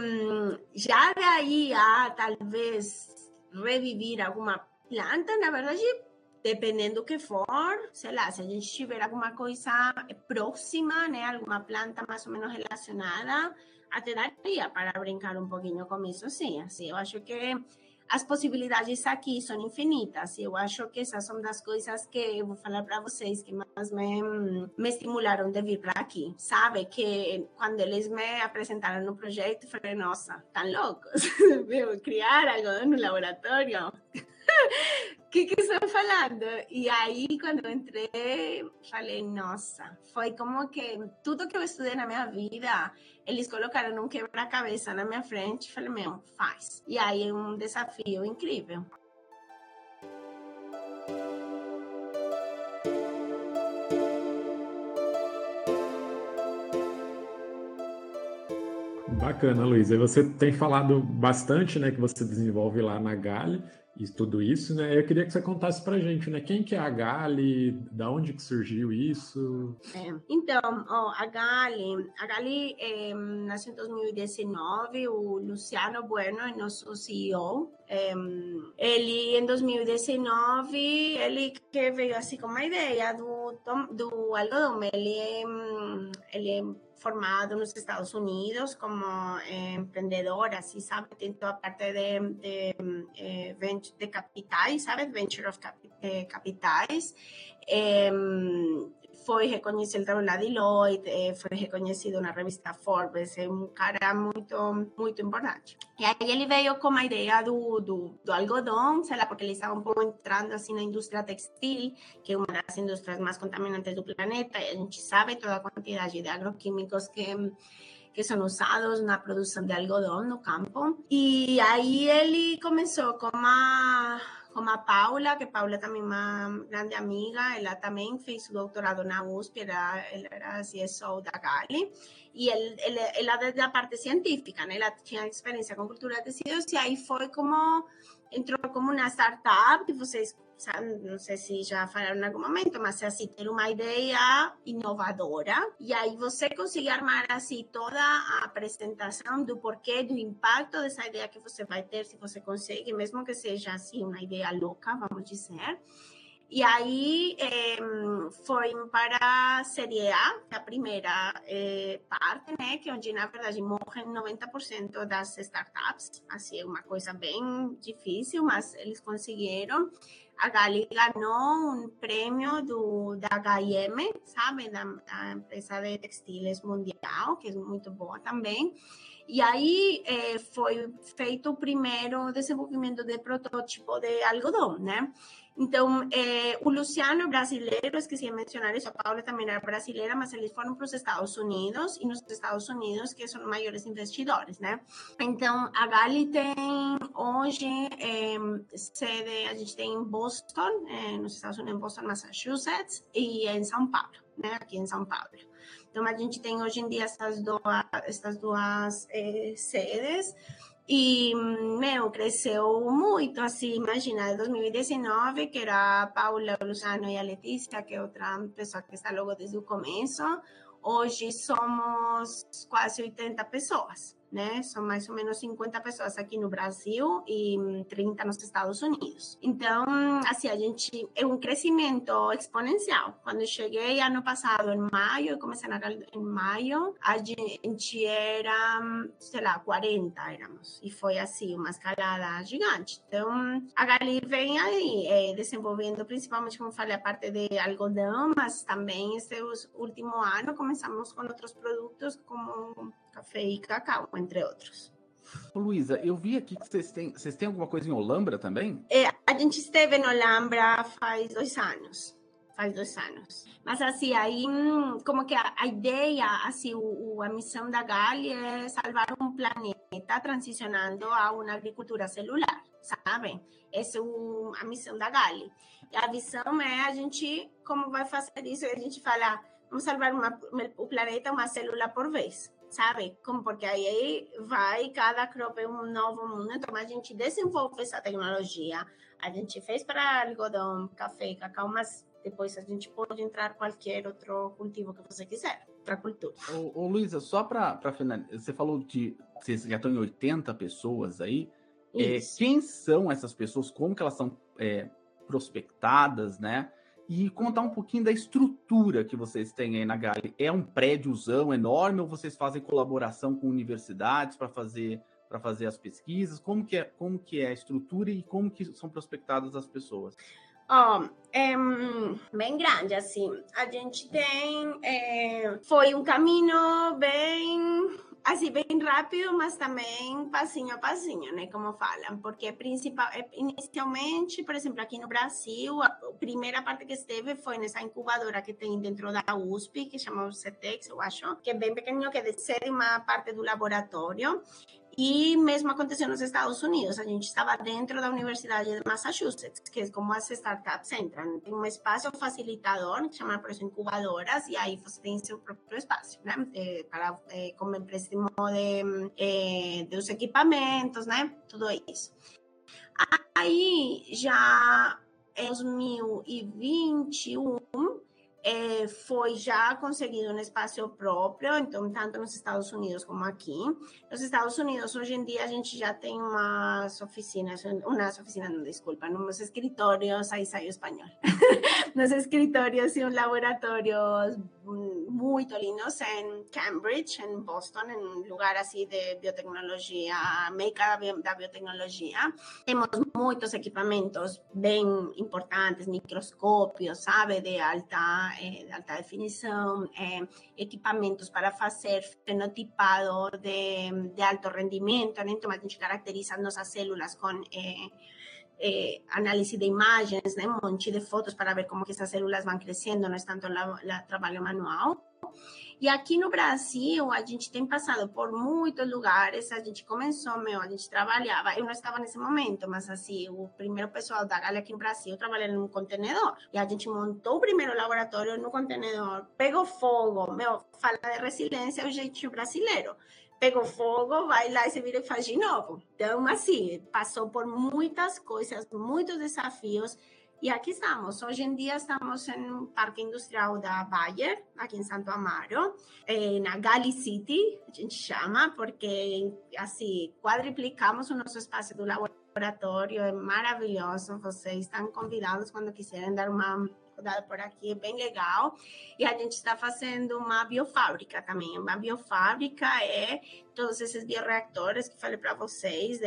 Já daí a, talvez, revivir alguma planta, na verdade, dependendo do que for, sei lá, se a gente tiver alguma coisa próxima, né, alguma planta mais ou menos relacionada, até daria para brincar um pouquinho com isso, sim. Assim, eu acho que as possibilidades aqui são infinitas. Eu acho que essas são das coisas que eu vou falar para vocês que mais me estimularam de vir para aqui. Sabe, que quando eles me apresentaram no projeto, eu falei, nossa, tão loucos. Criar algo no laboratório. O que estão falando? E aí, quando eu entrei, falei, nossa, foi como que tudo que eu estudei na minha vida, eles colocaram um quebra-cabeça na minha frente, falei, meu, faz. E aí é um desafio incrível. Bacana, Luísa. Você tem falado bastante, né, que você desenvolve lá na Gali e tudo isso, né? Eu queria que você contasse pra gente, né, quem que é a Gali, da onde que surgiu isso? Então, a Gali nasceu em 2019, o Luciano Bueno é nosso CEO. Ele, em 2019, ele que veio assim com uma ideia do algodão. Ele é formado nos Estados Unidos como empreendedor, assim, sabe? Tem toda a parte de capitais, sabe? Venture of capitais. Foi reconhecido pela Deloitte, foi reconhecido na revista Forbes, é um cara muito importante. E aí ele veio com a ideia do algodão, sei lá, porque eles estavam um pouco entrando assim na indústria textil, que é uma das indústrias mais contaminantes do planeta, e a gente sabe toda a quantidade de agroquímicos que são usados na produção de algodão no campo. E aí ele começou com a Paula, que Paula também é uma grande amiga, ela também fez o doutorado na USP, ela era CSO da Gali, e ela da parte científica, né? Ela tinha experiência com cultura de tecidos, e aí entrou como uma startup, que vocês sabem, não sei se já falaram em algum momento, mas é assim, ter uma ideia inovadora, e aí você conseguir armar assim toda a apresentação do porquê, do impacto dessa ideia que você vai ter, se você consegue, mesmo que seja assim uma ideia louca, vamos dizer. E aí foi para a Série A, a primeira parte, né, que onde, na verdade, morrem 90% das startups. Assim, é uma coisa bem difícil, mas eles conseguiram. a Gali ganhou um prêmio da H&M, sabe? Da empresa de textiles mundial, que é muito boa também. E aí foi feito o primeiro desenvolvimento de protótipo de algodão, né? Então, o Luciano é brasileiro, esqueci de mencionar isso, a Paula também era brasileira, mas eles foram para os Estados Unidos, e nos Estados Unidos que são maiores investidores, né? Então, a Gali tem hoje sede, a gente tem em Boston, nos Estados Unidos, em Boston, Massachusetts, e em São Paulo, né? Aqui em São Paulo. Então, a gente tem hoje em dia essas duas sedes. E, cresceu muito, assim, imagina, em 2019, que era a Paula, o Luciano e a Letícia, que é outra pessoa que está logo desde o começo, hoje somos quase 80 pessoas, né? São mais ou menos 50 pessoas aqui no Brasil e 30 nos Estados Unidos. Então, assim, a gente é um crescimento exponencial. Quando eu cheguei ano passado, em maio, eu comecei em maio, a gente era, sei lá, 40 éramos. E foi, assim, uma escalada gigante. Então, a Gali vem aí desenvolvendo, principalmente, como falei, a parte de algodão, mas também esse último ano começamos com outros produtos como café e cacau, entre outros. Ô, Luísa, eu vi aqui que vocês têm alguma coisa em Olambra também? A gente esteve em Olambra faz 2 anos. Mas, assim, aí, como que a ideia, assim, a missão da Gali é salvar um planeta transicionando a uma agricultura celular, sabe? Essa é a missão da Gali. E a visão é a gente, como vai fazer isso? A gente fala, vamos salvar o planeta uma célula por vez. Sabe? Porque aí vai, cada crop é um novo mundo. Então, a gente desenvolve essa tecnologia. A gente fez para algodão, café, cacau, mas depois a gente pode entrar qualquer outro cultivo que você quiser, outra cultura. Ô Luísa, só para finalizar, você falou de vocês já estão em 80 pessoas aí. Quem são essas pessoas? Como que elas são prospectadas, né? E contar um pouquinho da estrutura que vocês têm aí na Gali. É um prédiozão enorme ou vocês fazem colaboração com universidades para fazer as pesquisas? Como que é a estrutura e como que são prospectadas as pessoas? É bem grande, assim. A gente tem... foi um caminho bem rápido, mas também passinho a passinho, né? Como falam. Porque inicialmente, por exemplo, aqui no Brasil, a primeira parte que esteve foi nessa incubadora que tem dentro da USP, que chama CETEX, eu acho, que é bem pequenininho, que cede uma parte do laboratório. E mesmo aconteceu nos Estados Unidos. A gente estava dentro da Universidade de Massachusetts, que é como as startups entram. Tem um espaço facilitador, que chama, por isso, incubadoras, e aí você tem seu próprio espaço, né? Como empréstimo dos equipamentos, né? Tudo isso. Aí, já em 2021, foi já conseguido um espaço próprio, então, tanto nos Estados Unidos como aqui. Nos Estados Unidos, hoje em dia, a gente já tem uns escritórios, aí saiu espanhol, nos escritórios e uns laboratórios muito lindos em Cambridge, em Boston, em um lugar assim de biotecnologia, meca da biotecnologia. Temos muitos equipamentos bem importantes, microscópios, sabe, de alta definição, equipamentos para fazer fenotipado de alto rendimento, né? Então, a gente caracteriza nossas células com análise de imagens, né? Um monte de fotos para ver como que essas células vão crescendo, não é tanto trabalho manual. E aqui no Brasil, a gente tem passado por muitos lugares. A gente começou, a gente trabalhava, eu não estava nesse momento, mas assim, o primeiro pessoal da Gali aqui no Brasil trabalhava num contenedor. E a gente montou o primeiro laboratório no contenedor, pegou fogo, fala de resiliência, é o jeitinho brasileiro. Pegou fogo, vai lá e se vira e faz de novo. Então, assim, passou por muitas coisas, muitos desafios. E aqui estamos. Hoje em dia estamos no Parque Industrial da Bayer, aqui em Santo Amaro, na Gali City, a gente chama, porque assim, quadriplicamos o nosso espaço do laboratório, é maravilhoso. Vocês estão convidados quando quiserem dar uma rodada por aqui, é bem legal. E a gente está fazendo uma biofábrica também. Uma biofábrica é todos esses bioreatores que falei para vocês,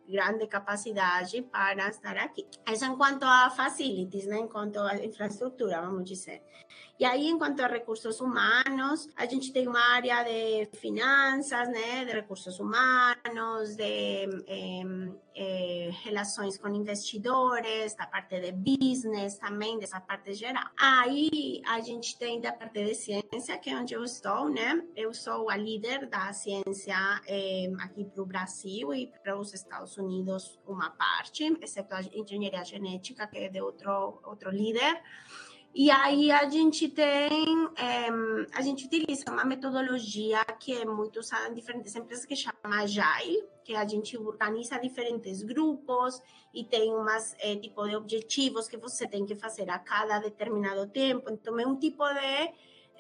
grande capacidade para estar aqui. Isso em quanto a facilities, né? Em quanto a infraestrutura, vamos dizer. E aí, em quanto a recursos humanos, a gente tem uma área de finanças, né, de recursos humanos, de relações com investidores, da parte de business também, dessa parte geral. Aí, a gente tem da parte de ciência, que é onde eu estou, né? Eu sou a líder da ciência aqui para o Brasil e para os Estados Unidos, uma parte, exceto a engenharia genética, que é de outro líder. E aí a gente utiliza uma metodologia que é muito usada em diferentes empresas, que chama Agile, que a gente organiza diferentes grupos e tem umas tipo de objetivos que você tem que fazer a cada determinado tempo. Então é um tipo de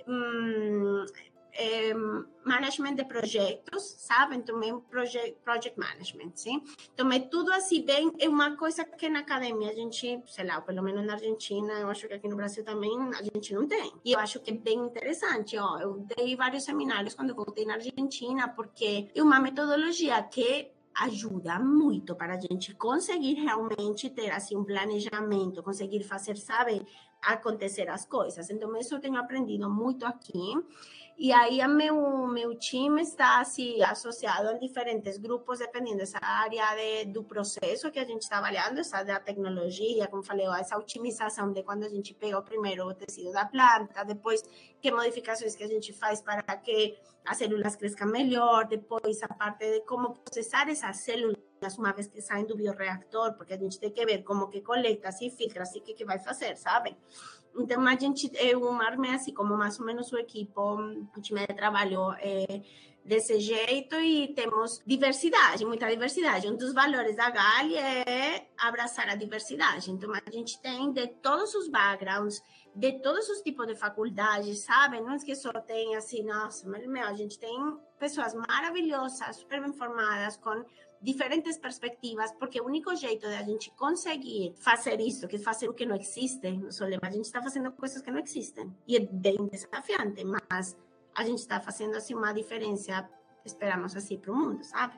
management de projetos, sabe? Então é project management, sim? Então é tudo assim, bem, é uma coisa que na academia a gente, sei lá, pelo menos na Argentina, eu acho que aqui no Brasil também a gente não tem. E eu acho que é bem interessante, ó, eu dei vários seminários quando eu voltei na Argentina, porque é uma metodologia que ajuda muito para a gente conseguir realmente ter assim um planejamento, conseguir fazer, sabe, acontecer as coisas. Então isso eu tenho aprendido muito aqui. E aí meu time está assim, associado a diferentes grupos, dependendo dessa área do processo que a gente está trabalhando, essa da tecnologia, como falei, essa otimização de quando a gente pega o primeiro o tecido da planta, depois que modificações que a gente faz para que as células cresçam melhor, depois a parte de como processar essas células uma vez que saem do bioreactor, porque a gente tem que ver como que coleta, se filtra, assim que vai fazer, sabe? Então, a gente, eu armei assim, como mais ou menos o equipo, o time de trabalho desse jeito e temos diversidade, muita diversidade. Um dos valores da GALI é abraçar a diversidade. Então, a gente tem de todos os backgrounds, de todos os tipos de faculdades, sabe? Não é que só tem assim, nossa, mas meu, a gente tem pessoas maravilhosas, super bem formadas, com diferentes perspectivas, porque o único jeito de a gente conseguir fazer isso, que é fazer o que não existe, no Solema, a gente está fazendo coisas que não existem. E é bem desafiante, mas a gente está fazendo assim uma diferença, esperamos assim, para o mundo, sabe?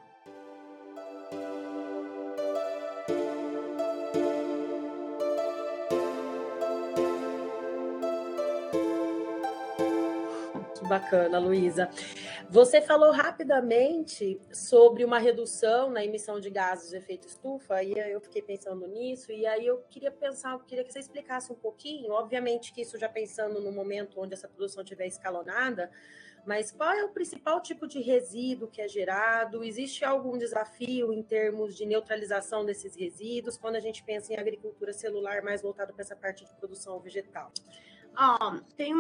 Bacana, Luísa. Você falou rapidamente sobre uma redução na emissão de gases de efeito estufa, e eu fiquei pensando nisso, e aí eu queria que você explicasse um pouquinho, obviamente que isso já pensando no momento onde essa produção estiver escalonada, mas qual é o principal tipo de resíduo que é gerado? Existe algum desafio em termos de neutralização desses resíduos quando a gente pensa em agricultura celular mais voltada para essa parte de produção vegetal? Tem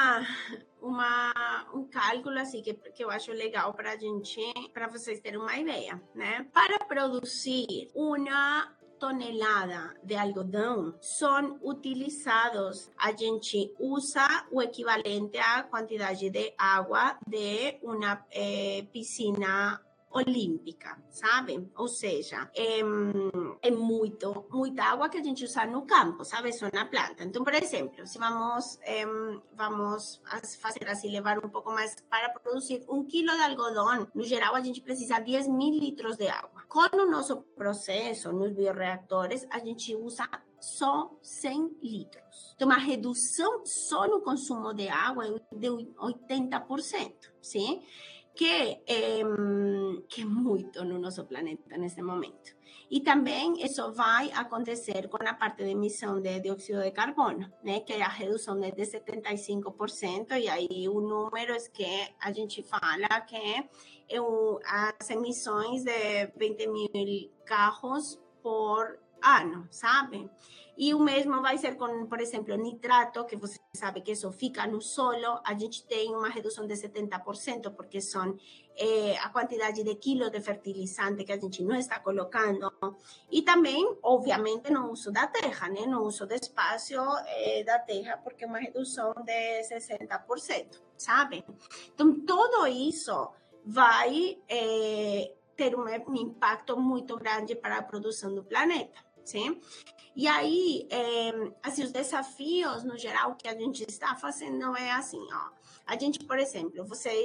um cálculo assim que eu acho legal para a gente, para vocês terem uma ideia, né? Para produzir uma tonelada de algodão são utilizados, a gente usa o equivalente à quantidade de água de uma piscina olímpica, sabe? Ou seja, é muita água que a gente usa no campo, sabe? Só na planta. Então, por exemplo, se vamos fazer assim, levar um pouco mais para produzir 1 quilo de algodão, no geral, a gente precisa 10.000 litros de água. Com o nosso processo, nos bioreatores, a gente usa só 100 litros. Então, uma redução só no consumo de água é de 80%, sim? Que é muito no nosso planeta nesse momento. E também isso vai acontecer com a parte de emissão de dióxido de carbono, né? Que é a redução de 75%, e aí o número é que a gente fala que as emissões de 20.000 carros por ano, sabe? E o mesmo vai ser com, por exemplo, nitrato, que você sabe que isso fica no solo, a gente tem uma redução de 70%, porque são a quantidade de quilos de fertilizante que a gente não está colocando. E também, obviamente, no uso da terra, né? No uso do espaço da terra, porque é uma redução de 60%, sabe? Então, tudo isso vai ter um impacto muito grande para a produção do planeta, sim? E aí, assim, os desafios, no geral, que a gente está fazendo é assim, ó. A gente, por exemplo, vocês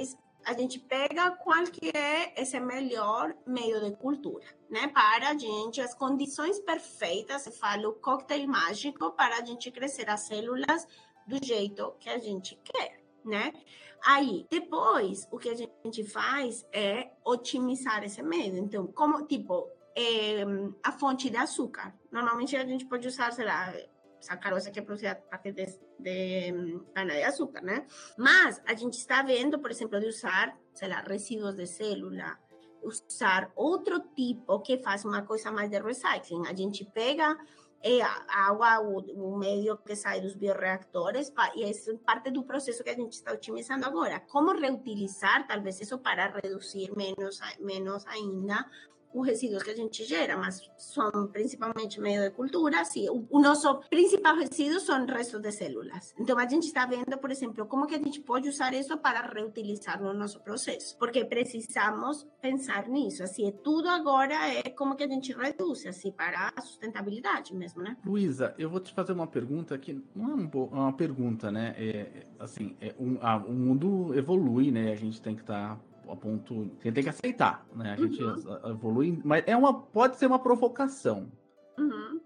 a gente pega qual que é esse melhor meio de cultura, né? Para a gente, as condições perfeitas, eu falo coquetel mágico para a gente crescer as células do jeito que a gente quer, né? Aí, depois, o que a gente faz é otimizar esse meio. Então, como, tipo, a fonte de açúcar. Normalmente a gente pode usar, sei lá, sacarosa que é produzida a partir de cana-de-açúcar, né? Mas a gente está vendo, por exemplo, de usar, sei lá, resíduos de célula, usar outro tipo que faz uma coisa mais de recycling. A gente pega a água, o meio que sai dos bioreatores, e isso é parte do processo que a gente está otimizando agora. Como reutilizar, talvez isso para reduzir menos ainda os resíduos que a gente gera, mas são principalmente meio de cultura, sim. O nosso principal resíduo são restos de células. Então, a gente está vendo, por exemplo, como que a gente pode usar isso para reutilizar no nosso processo, porque precisamos pensar nisso. Assim, tudo agora é como que a gente reduz, assim, para a sustentabilidade mesmo, né? Luísa, eu vou te fazer uma pergunta que não é uma pergunta, né? O mundo evolui, né? A gente tem que estar a ponto. A gente tem que aceitar, né? A gente evolui, mas pode ser uma provocação. Uhum.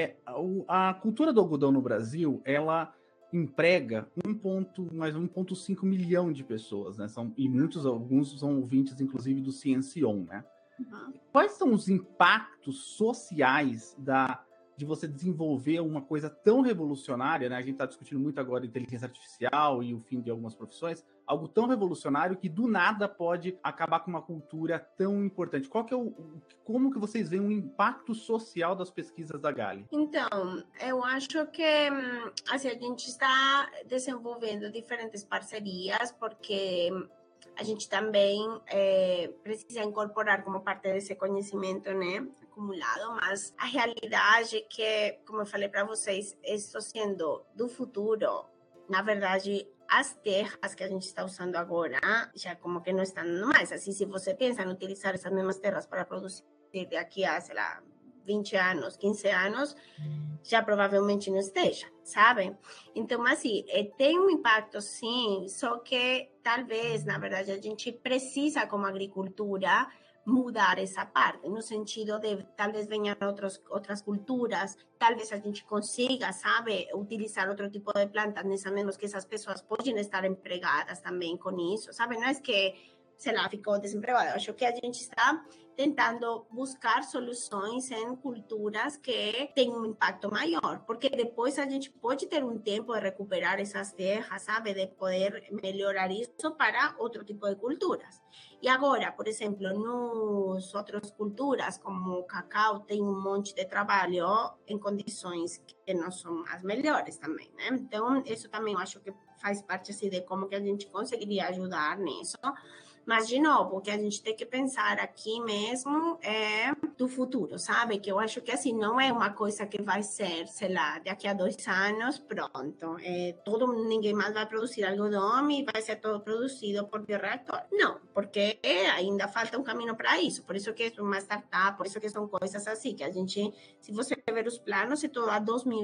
A cultura do algodão no Brasil, ela emprega mais 1,5 milhão de pessoas, né? Alguns são ouvintes, inclusive, do Ciencion, né? Uhum. Quais são os impactos sociais de você desenvolver uma coisa tão revolucionária, né? A gente está discutindo muito agora inteligência artificial e o fim de algumas profissões, algo tão revolucionário que do nada pode acabar com uma cultura tão importante. Como que vocês veem o impacto social das pesquisas da Gali? Então, eu acho que assim, a gente está desenvolvendo diferentes parcerias, porque a gente também precisa incorporar como parte desse conhecimento, né, acumulado, mas a realidade é que, como eu falei para vocês, isso sendo do futuro, na verdade, as terras que a gente está usando agora já como que não estão mais. Assim, se você pensa em utilizar essas mesmas terras para produzir daqui a, sei lá, 20 anos, 15 anos, já provavelmente não esteja, sabe? Então, assim, tem um impacto, sim, só que talvez, na verdade, a gente precisa, como agricultura, mudar essa parte, no sentido de talvez venham outras culturas, talvez a gente consiga, sabe, utilizar outro tipo de plantas, nem sabemos que essas pessoas podem estar empregadas também com isso, sabe? Não é que, sei lá, ficou desempregado. Acho que a gente está tentando buscar soluções em culturas que têm um impacto maior, porque depois a gente pode ter um tempo de recuperar essas terras, sabe, de poder melhorar isso para outro tipo de culturas. E agora, por exemplo, nas outras culturas, como o cacau, tem um monte de trabalho em condições que não são as melhores também, né? Então, isso também eu acho que faz parte assim, de como que a gente conseguiria ajudar nisso. Mas, de novo, o que a gente tem que pensar aqui mesmo é do futuro, sabe? Que eu acho que, assim, não é uma coisa que vai ser, sei lá, daqui a 2 anos, pronto. Ninguém mais vai produzir algodão e vai ser todo produzido por bioreactor. Não, porque ainda falta um caminho para isso. Por isso que é uma startup, por isso que são coisas assim, que a gente, se você ver os planos, é todo a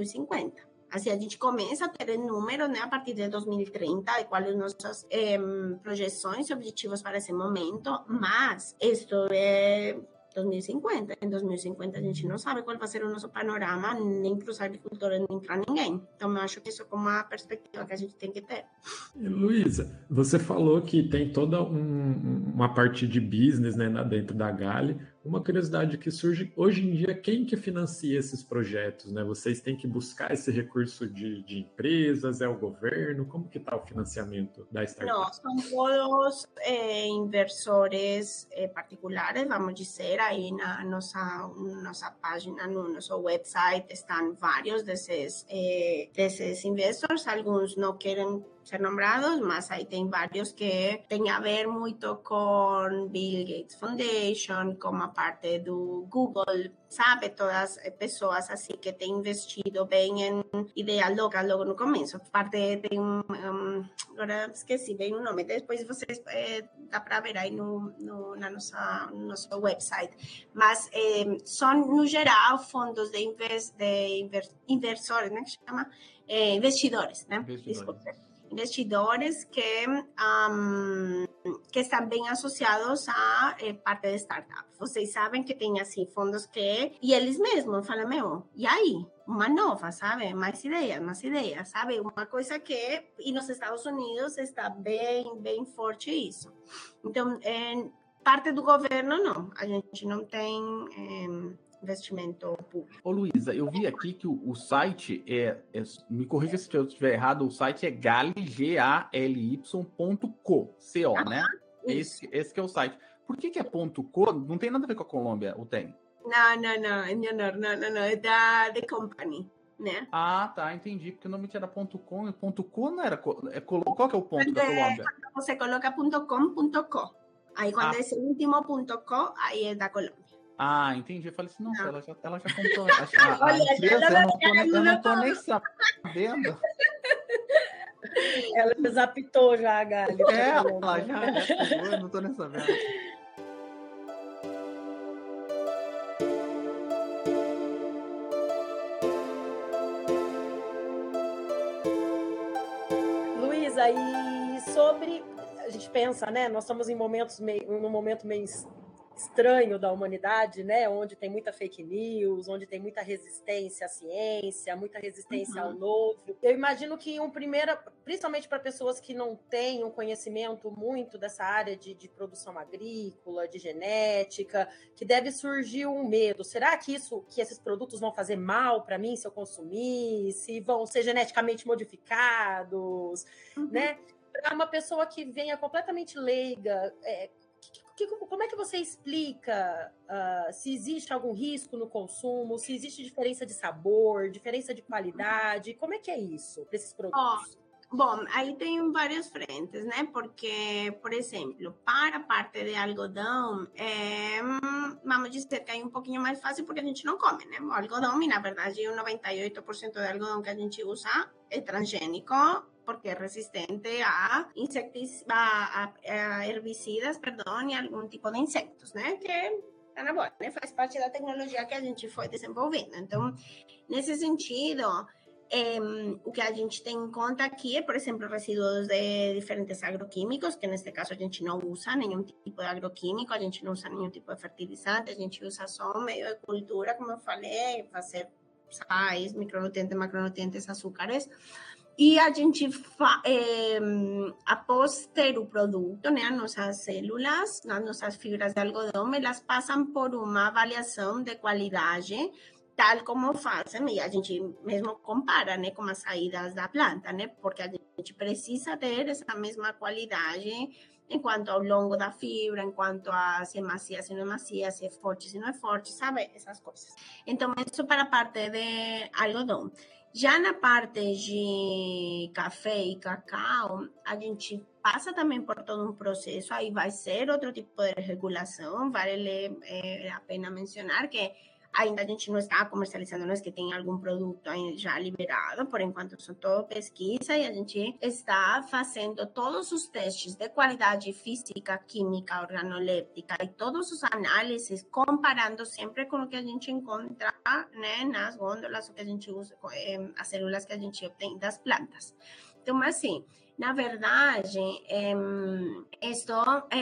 2050. Assim, a gente começa a ter números, né, a partir de 2030, de quais nossas projeções e objetivos para esse momento, mas isso é 2050. Em 2050 a gente não sabe qual vai ser o nosso panorama, nem para os agricultores, nem para ninguém. Então, eu acho que isso é como uma perspectiva que a gente tem que ter. Luísa, você falou que tem toda uma parte de business, né, dentro da Gali. Uma curiosidade que surge, hoje em dia, quem que financia esses projetos, né? Vocês têm que buscar esse recurso de empresas, é o governo? Como que está o financiamento da startup? Não, são todos inversores particulares, vamos dizer, aí na nossa página, no nosso website, estão vários desses investors, alguns não querem ser nombrados, mas aí tem vários que têm a ver muito com Bill Gates Foundation, como a parte do Google, sabe? Todas pessoas assim que têm investido bem em ideias locas logo no começo. Parte tem agora esqueci bem o nome, depois vocês dá para ver aí no nosso website. Mas são, no geral, fundos de inversores, né? Que chama? Investidores, né? Desculpa. Investidores que que estão bem associados à parte de startups. Vocês sabem que tem assim fundos que e eles mesmos falam, meu, e aí? Uma nova, sabe? Mais ideias, sabe? Uma coisa que e nos Estados Unidos está bem forte isso. Então, parte do governo não, a gente não tem investimento público. Ô, Luísa, eu vi aqui que o site me corrija se eu estiver errado, o site é gali.co, né? Esse que é o site. Por que é .co? Não tem nada a ver com a Colômbia, ou tem? Não, não, é da The Company, né? Ah, tá, entendi, porque o nome era .com, e .co não era... Qual que é o ponto da Colômbia? Você coloca .com.co. Aí quando é esse último .co, aí é da Colômbia. Ah, entendi. Eu falei assim, nossa, ela já comprou a empresa, eu não tô nem sabendo. Ela desapitou já a Gali. Ela já chegou, eu não tô nem sabendo. Luísa, e sobre... A gente pensa, né? Nós estamos num momento meio estranho da humanidade, né? Onde tem muita fake news, onde tem muita resistência à ciência, muita resistência ao novo. Eu imagino que principalmente para pessoas que não têm um conhecimento muito dessa área de produção agrícola, de genética, que deve surgir um medo. Será que esses produtos vão fazer mal para mim se eu consumir? Se vão ser geneticamente modificados, né? Para uma pessoa que venha completamente leiga, como é que você explica se existe algum risco no consumo, se existe diferença de sabor, diferença de qualidade? Como é que é isso para esses produtos? Bom, aí tem várias frentes, né? Porque, por exemplo, para a parte de algodão, vamos dizer que é um pouquinho mais fácil porque a gente não come, né? O algodão, e na verdade, o 98% de algodão que a gente usa é transgênico, porque é resistente a herbicidas, e algum tipo de insectos, né? Que tá na boa, né? Faz parte da tecnologia que a gente foi desenvolvendo. Então, nesse sentido, o que a gente tem em conta aqui é, por exemplo, resíduos de diferentes agroquímicos, que neste caso a gente não usa nenhum tipo de agroquímico, a gente não usa nenhum tipo de fertilizante, a gente usa só meio de cultura, como eu falei, fazer sais, micronutrientes, macronutrientes, açúcares. E a gente, após ter o produto, né, as nossas células, as nossas fibras de algodão, elas passam por uma avaliação de qualidade, tal como fazem, e a gente mesmo compara, né, com as saídas da planta, né, porque a gente precisa ter essa mesma qualidade enquanto ao longo da fibra, enquanto a se é macia, se não é macia, se é forte, se não é forte, sabe? Essas coisas. Então, isso para a parte de algodão. Já na parte de café e cacau, a gente passa também por todo um processo, aí vai ser outro tipo de regulação, vale a pena mencionar que ainda a gente não está comercializando, não é que tem algum produto já liberado, por enquanto são todas pesquisa e a gente está fazendo todos os testes de qualidade física, química, organoléptica e todos os análises, comparando sempre com o que a gente encontra, né, nas gôndolas, o que a gente usa, as células que a gente obtém das plantas. Então, assim, na verdade, isso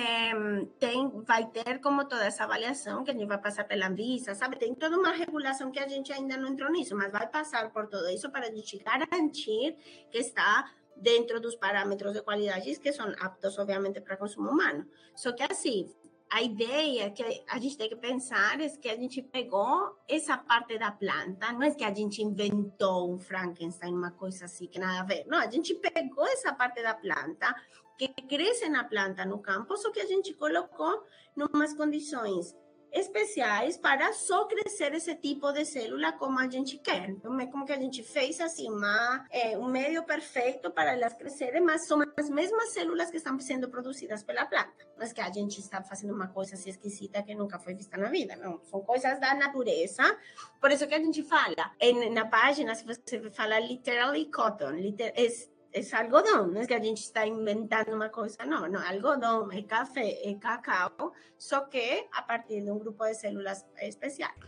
vai ter como toda essa avaliação que a gente vai passar pela Anvisa, sabe? Tem toda uma regulação que a gente ainda não entrou nisso, mas vai passar por tudo isso para a gente garantir que está dentro dos parâmetros de qualidade que são aptos, obviamente, para consumo humano. Só que, assim, a ideia que a gente tem que pensar é que a gente pegou essa parte da planta, não é que a gente inventou um Frankenstein, uma coisa assim que nada a ver. Não, a gente pegou essa parte da planta que cresce na planta no campo, só que a gente colocou em umas condições especiais para só crescer esse tipo de célula como a gente quer. Então, é como que a gente fez assim um meio perfeito para elas crescerem, mas são as mesmas células que estão sendo produzidas pela planta. Não é que a gente está fazendo uma coisa assim esquisita que nunca foi vista na vida, não. São coisas da natureza. Por isso que a gente fala, na página, se você fala literally cotton, é algodão, não é que a gente está inventando uma coisa, não, algodão, é café, é cacau, só que a partir de um grupo de células especiais.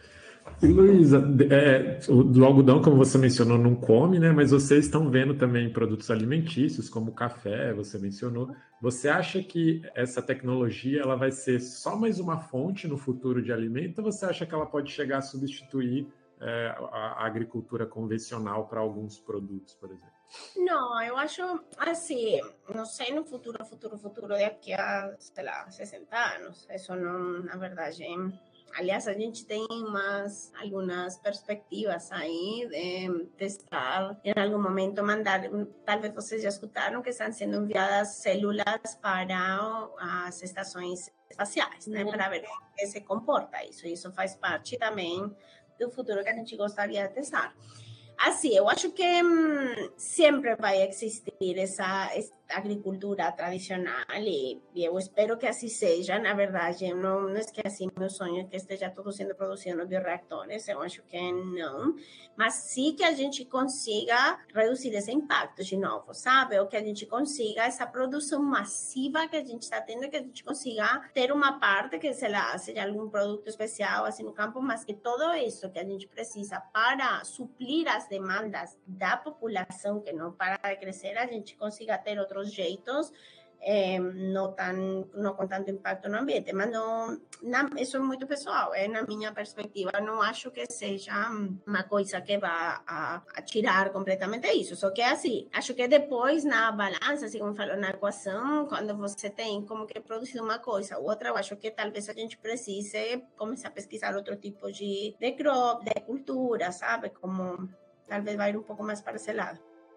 E Luísa, do algodão, como você mencionou, não come, né? Mas vocês estão vendo também produtos alimentícios, como o café, você mencionou. Você acha que essa tecnologia ela vai ser só mais uma fonte no futuro de alimento, ou você acha que ela pode chegar a substituir a agricultura convencional para alguns produtos, por exemplo? Não, eu acho assim, não sei no futuro daqui a, sei lá, 60 anos. Isso não, na verdade. Aliás, a gente tem algumas perspectivas aí de testar, em algum momento mandar, talvez vocês já escutaram que estão sendo enviadas células para as estações espaciais, né, para ver como se comporta isso. Isso faz parte também do futuro que a gente gostaria de testar. Assim, eu acho que sempre vai existir essa agricultura tradicional e eu espero que assim seja, na verdade, não é que assim meu sonho é que esteja tudo sendo produzido nos bioreatores, eu acho que não, mas sim que a gente consiga reduzir esse impacto de novo, sabe? Ou que a gente consiga essa produção massiva que a gente está tendo, que a gente consiga ter uma parte que, sei lá, seja algum produto especial assim no campo, mas que tudo isso que a gente precisa para suprir as demandas da população que não para de crescer, a gente consiga ter outros jeitos, não com tanto impacto no ambiente, mas isso é muito pessoal, na minha perspectiva, não acho que seja uma coisa que vá a tirar completamente isso, só que assim, acho que depois na balança, assim como falou, na equação, quando você tem como que produzir uma coisa ou outra, eu acho que talvez a gente precise começar a pesquisar outro tipo de crop, de cultura, sabe, como talvez vai ir um pouco mais para esse lado.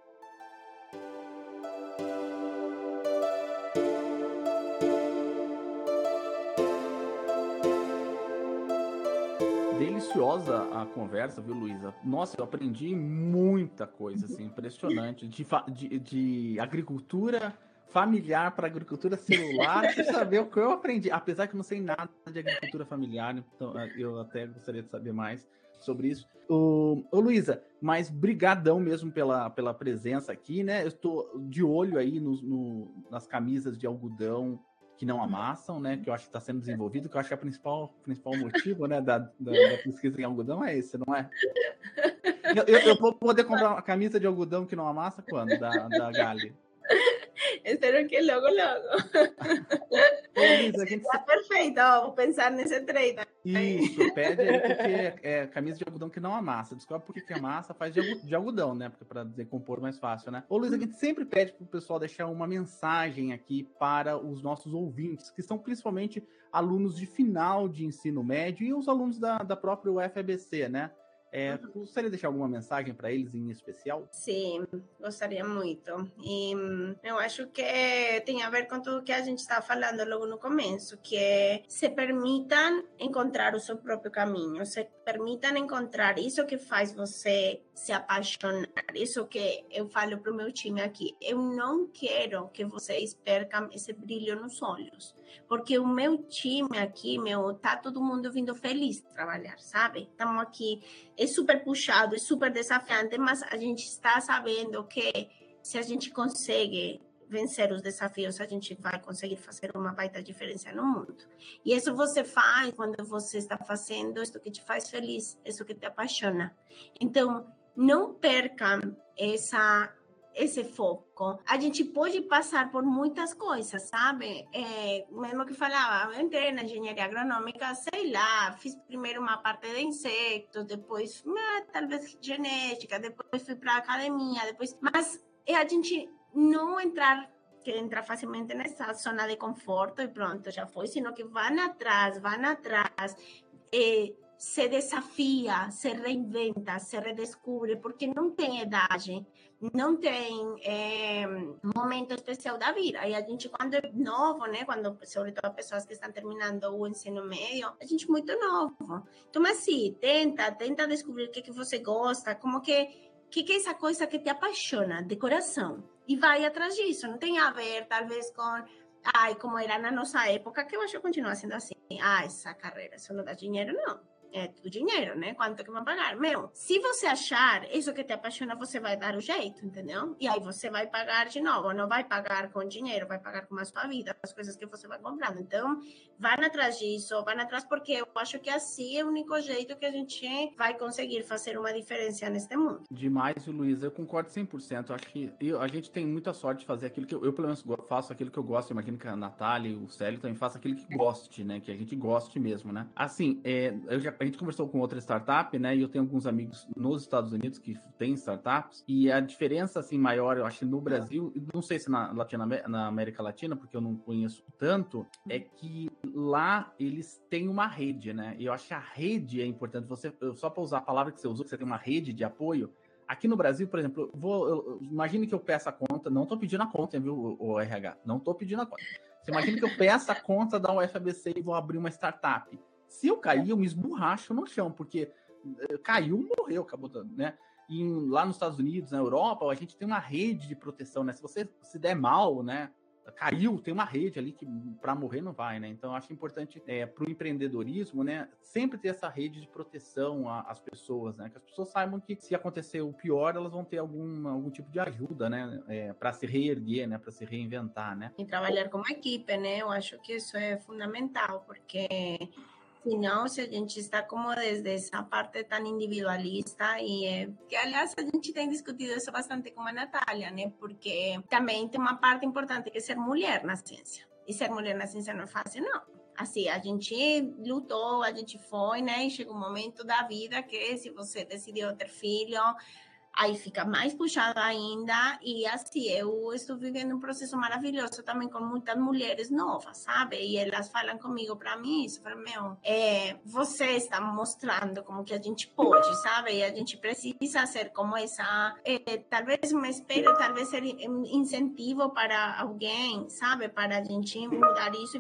Deliciosa a conversa, viu, Luísa? Nossa, eu aprendi muita coisa, assim, impressionante. De agricultura familiar para agricultura celular, pra saber o que eu aprendi. Apesar que eu não sei nada de agricultura familiar, então eu até gostaria de saber mais sobre isso. Ô Luísa, mas brigadão mesmo pela presença aqui, né? Eu estou de olho aí nas camisas de algodão que não amassam, né? Que eu acho que está sendo desenvolvido, que eu acho que o principal motivo, né, da pesquisa em algodão é esse, não é? Eu vou poder comprar uma camisa de algodão que não amassa quando? Da Gali? Espero que logo. Ô, Luísa, a gente... Tá perfeito, vou pensar nesse treino. Isso, pede aí, porque é camisa de algodão que não amassa. Descobre por que amassa, faz de algodão, né? Porque para decompor mais fácil, né? Ô, Luiz, a gente sempre pede pro pessoal deixar uma mensagem aqui para os nossos ouvintes, que são principalmente alunos de final de ensino médio e os alunos da própria UFABC, né? Gostaria de deixar alguma mensagem para eles em especial? Sim, gostaria muito. E eu acho que tem a ver com tudo que a gente estava falando logo no começo, que se permitam encontrar o seu próprio caminho, se permitam encontrar isso que faz você se apaixonar, isso que eu falo para o meu time aqui. Eu não quero que vocês percam esse brilho nos olhos, porque o meu time aqui, tá todo mundo vindo feliz trabalhar, sabe? Estamos aqui, é super puxado, é super desafiante, mas a gente está sabendo que se a gente consegue vencer os desafios, a gente vai conseguir fazer uma baita diferença no mundo. E isso você faz quando você está fazendo isso que te faz feliz, isso que te apaixona. Então, não percam esse foco. A gente pode passar por muitas coisas, sabe? Mesmo que falava, eu entrei na engenharia agronômica, sei lá, fiz primeiro uma parte de insetos, depois talvez genética, depois fui para a academia, mas a gente não entra facilmente nessa zona de conforto e pronto, já foi, sino que vão atrás, se desafia, se reinventa, se redescobre, porque não tem idade, não tem momento especial da vida. E a gente, quando é novo, né, sobretudo pessoas que estão terminando o ensino médio, a gente é muito novo. Então, assim, tenta descobrir o que você gosta, como que é essa coisa que te apaixona de coração. E vai atrás disso, não tem a ver, talvez, com... como era na nossa época, que eu acho que continua sendo assim. Essa carreira, isso não dá dinheiro, não. é tudo dinheiro, né? Quanto que vai pagar? Meu, se você achar isso que te apaixona, você vai dar o jeito, entendeu? E aí você vai pagar de novo, não vai pagar com dinheiro, vai pagar com a sua vida, as coisas que você vai comprando. Então, vai atrás disso, vai atrás, porque eu acho que assim é o único jeito que a gente vai conseguir fazer uma diferença neste mundo. Demais, Luísa, eu concordo 100%. Eu acho que a gente tem muita sorte de fazer aquilo que eu pelo menos, faço aquilo que eu gosto. Eu imagino que a Natália e o Célio também façam aquilo que goste, né? Que a gente goste mesmo, né? Assim, a gente conversou com outra startup, né? E eu tenho alguns amigos nos Estados Unidos que têm startups. E a diferença, assim, maior, eu acho que no Brasil, não sei se na América Latina, porque eu não conheço tanto, é que lá eles têm uma rede, né? E eu acho que a rede é importante. Só para usar a palavra que você usou, que você tem uma rede de apoio. Aqui no Brasil, por exemplo, imagine que eu peça a conta, não estou pedindo a conta, viu, o RH? Não estou pedindo a conta. Você imagina que eu peça a conta da UFABC e vou abrir uma startup. Se eu cair, eu me esborracho no chão, porque caiu, morreu, acabou dando, né? E lá nos Estados Unidos, na Europa, a gente tem uma rede de proteção, né? Se você se der mal, né? Caiu, tem uma rede ali que para morrer não vai, né? Então, eu acho importante para o empreendedorismo, né? Sempre ter essa rede de proteção às pessoas, né? Que as pessoas saibam que se acontecer o pior, elas vão ter algum tipo de ajuda, né? Para se reerguer, né? Para se reinventar, né? E trabalhar como equipe, né? Eu acho que isso é fundamental, porque senão, se a gente está como desde essa parte tão individualista, que aliás a gente tem discutido isso bastante com a Natália, né? Porque também tem uma parte importante que é ser mulher na ciência. E ser mulher na ciência não é fácil, não. Assim, a gente lutou, a gente foi, né? E chega um momento da vida que se você decidiu ter filho, aí fica mais puxado ainda. E assim, eu estou vivendo um processo maravilhoso também com muitas mulheres novas, sabe? E elas falam comigo para mim isso, falam, meu, você está mostrando como que a gente pode, sabe? E a gente precisa ser como essa, talvez uma espelho, talvez ser incentivo para alguém, sabe? Para a gente mudar isso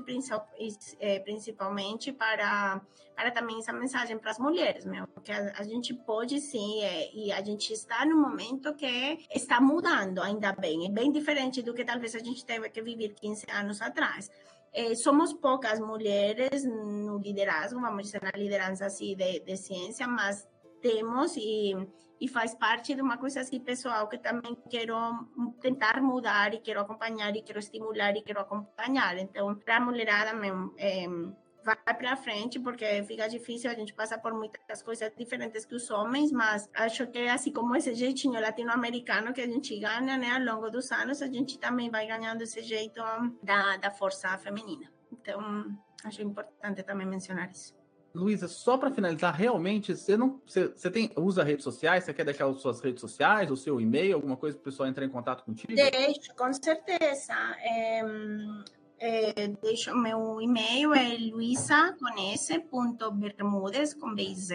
e principalmente para também essa mensagem para as mulheres, meu, que a gente pode sim, e a gente está num momento que está mudando, ainda bem, é bem diferente do que talvez a gente teve que viver 15 anos atrás. Somos poucas mulheres no liderazgo, vamos dizer, na liderança assim, de ciência, mas temos e faz parte de uma coisa assim pessoal que também quero tentar mudar e quero acompanhar e quero estimular e quero acompanhar. Então, para a mulherada mesmo, vai para frente, porque fica difícil, a gente passa por muitas coisas diferentes que os homens, mas acho que assim como esse jeitinho latino-americano que a gente ganha, né, ao longo dos anos, a gente também vai ganhando esse jeito da força feminina. Então, acho importante também mencionar isso. Luísa, só para finalizar, realmente, você usa redes sociais? Você quer deixar as suas redes sociais, o seu e-mail, alguma coisa para o pessoal entrar em contato contigo? Deixo, com certeza. Deixo meu e-mail é luisa.bermudes com BZ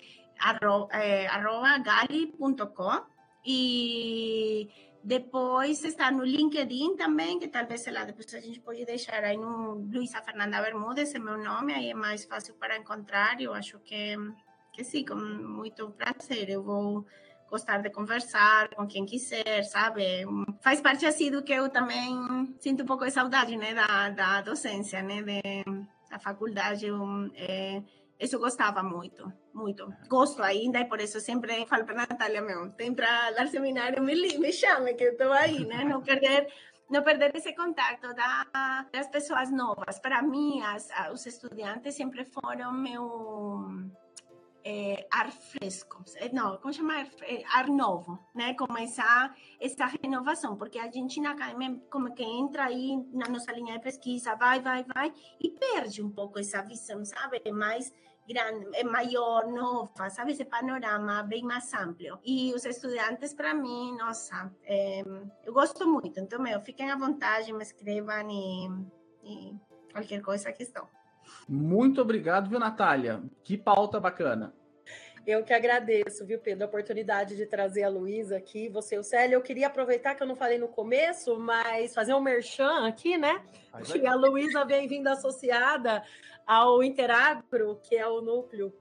@gali.com e depois está no LinkedIn também, que talvez lá depois a gente pode deixar aí no Luisa Fernanda Bermudes, é meu nome, aí é mais fácil para encontrar. Eu acho que sim, com muito prazer eu vou gostar de conversar com quem quiser, sabe? Faz parte assim do que eu também sinto um pouco de saudade, né, da docência, né, da faculdade. Isso eu gostava muito, muito. Gosto ainda e por isso sempre falo para a Natália, tem para dar seminário, me chame que eu estou aí, né? Não perder esse contato das pessoas novas. Para mim, os estudantes sempre foram meu ar fresco, não, como chama? Ar novo, né? Como essa renovação, porque a gente na academia como que entra aí na nossa linha de pesquisa, vai, e perde um pouco essa visão, sabe? É mais grande, é maior, nova, sabe? Esse panorama bem mais amplo. E os estudantes, para mim, nossa, eu gosto muito. Então, fiquem à vontade, me escrevam e qualquer coisa que estão. Muito obrigado, viu, Natália? Que pauta bacana. Eu que agradeço, viu, Pedro, a oportunidade de trazer a Luísa aqui, você e o Célio. Eu queria aproveitar que eu não falei no começo, mas fazer um merchan aqui, né? Que a Luísa vem vindo associada ao Interagro, que é o núcleo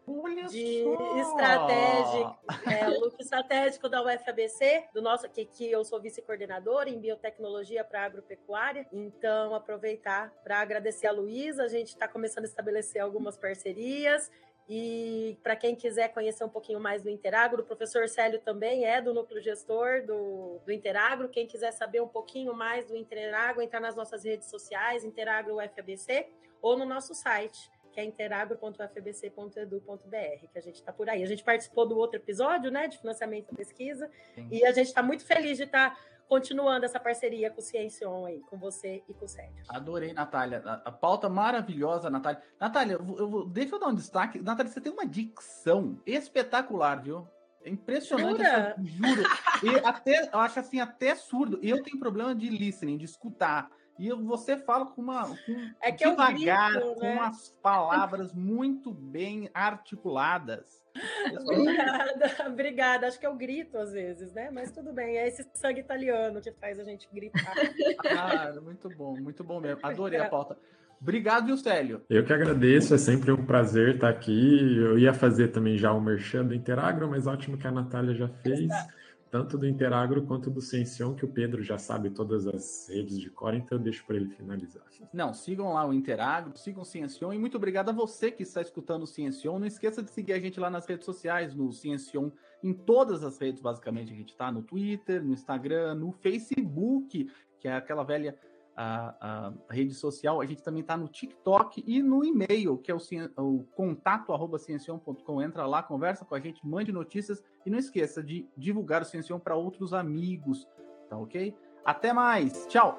estratégico da UFABC, do nosso, que eu sou vice-coordenadora em biotecnologia para agropecuária. Então, aproveitar para agradecer a Luísa. A gente está começando a estabelecer algumas parcerias E para quem quiser conhecer um pouquinho mais do Interagro, o professor Célio também é do núcleo gestor do Interagro. Quem quiser saber um pouquinho mais do Interagro, entrar nas nossas redes sociais, Interagro UFABC, ou no nosso site, que é interagro.ufabc.edu.br, que a gente está por aí. A gente participou do outro episódio, né, de financiamento e pesquisa, sim. E a gente está muito feliz de estar continuando essa parceria com o Ciencion aí, com você e com o Sérgio. Adorei, Natália. A pauta maravilhosa, Natália. Natália, deixa eu dar um destaque. Natália, você tem uma dicção espetacular, viu? É impressionante, juro. E até, eu acho assim, até surdo. Eu tenho problema de listening, de escutar. E você fala com devagar, grito, né? Com as palavras muito bem articuladas. Obrigada. Acho que eu grito às vezes, né? Mas tudo bem, é esse sangue italiano que faz a gente gritar. Muito bom mesmo. Adorei a pauta. Obrigado, viu, Célio? Eu que agradeço, é sempre um prazer estar aqui. Eu ia fazer também já o merchan do Interagro, mas ótimo que a Natália já fez. Tanto do Interagro quanto do Ciencion, que o Pedro já sabe todas as redes de cor, então eu deixo para ele finalizar. Não, sigam lá o Interagro, sigam o Ciencion, e muito obrigado a você que está escutando o Ciencion. Não esqueça de seguir a gente lá nas redes sociais, no Ciencion, em todas as redes, basicamente. A gente está no Twitter, no Instagram, no Facebook, que é aquela velha a rede social. A gente também está no TikTok e no e-mail, que é o contato@ciencion.com. Entra lá, conversa com a gente, mande notícias e não esqueça de divulgar o Ciencion para outros amigos, tá ok? Até mais, tchau!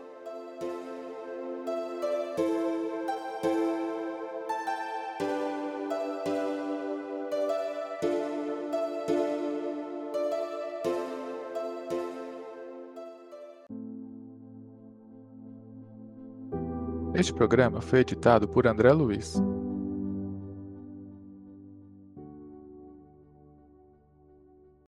Este programa foi editado por André Luiz.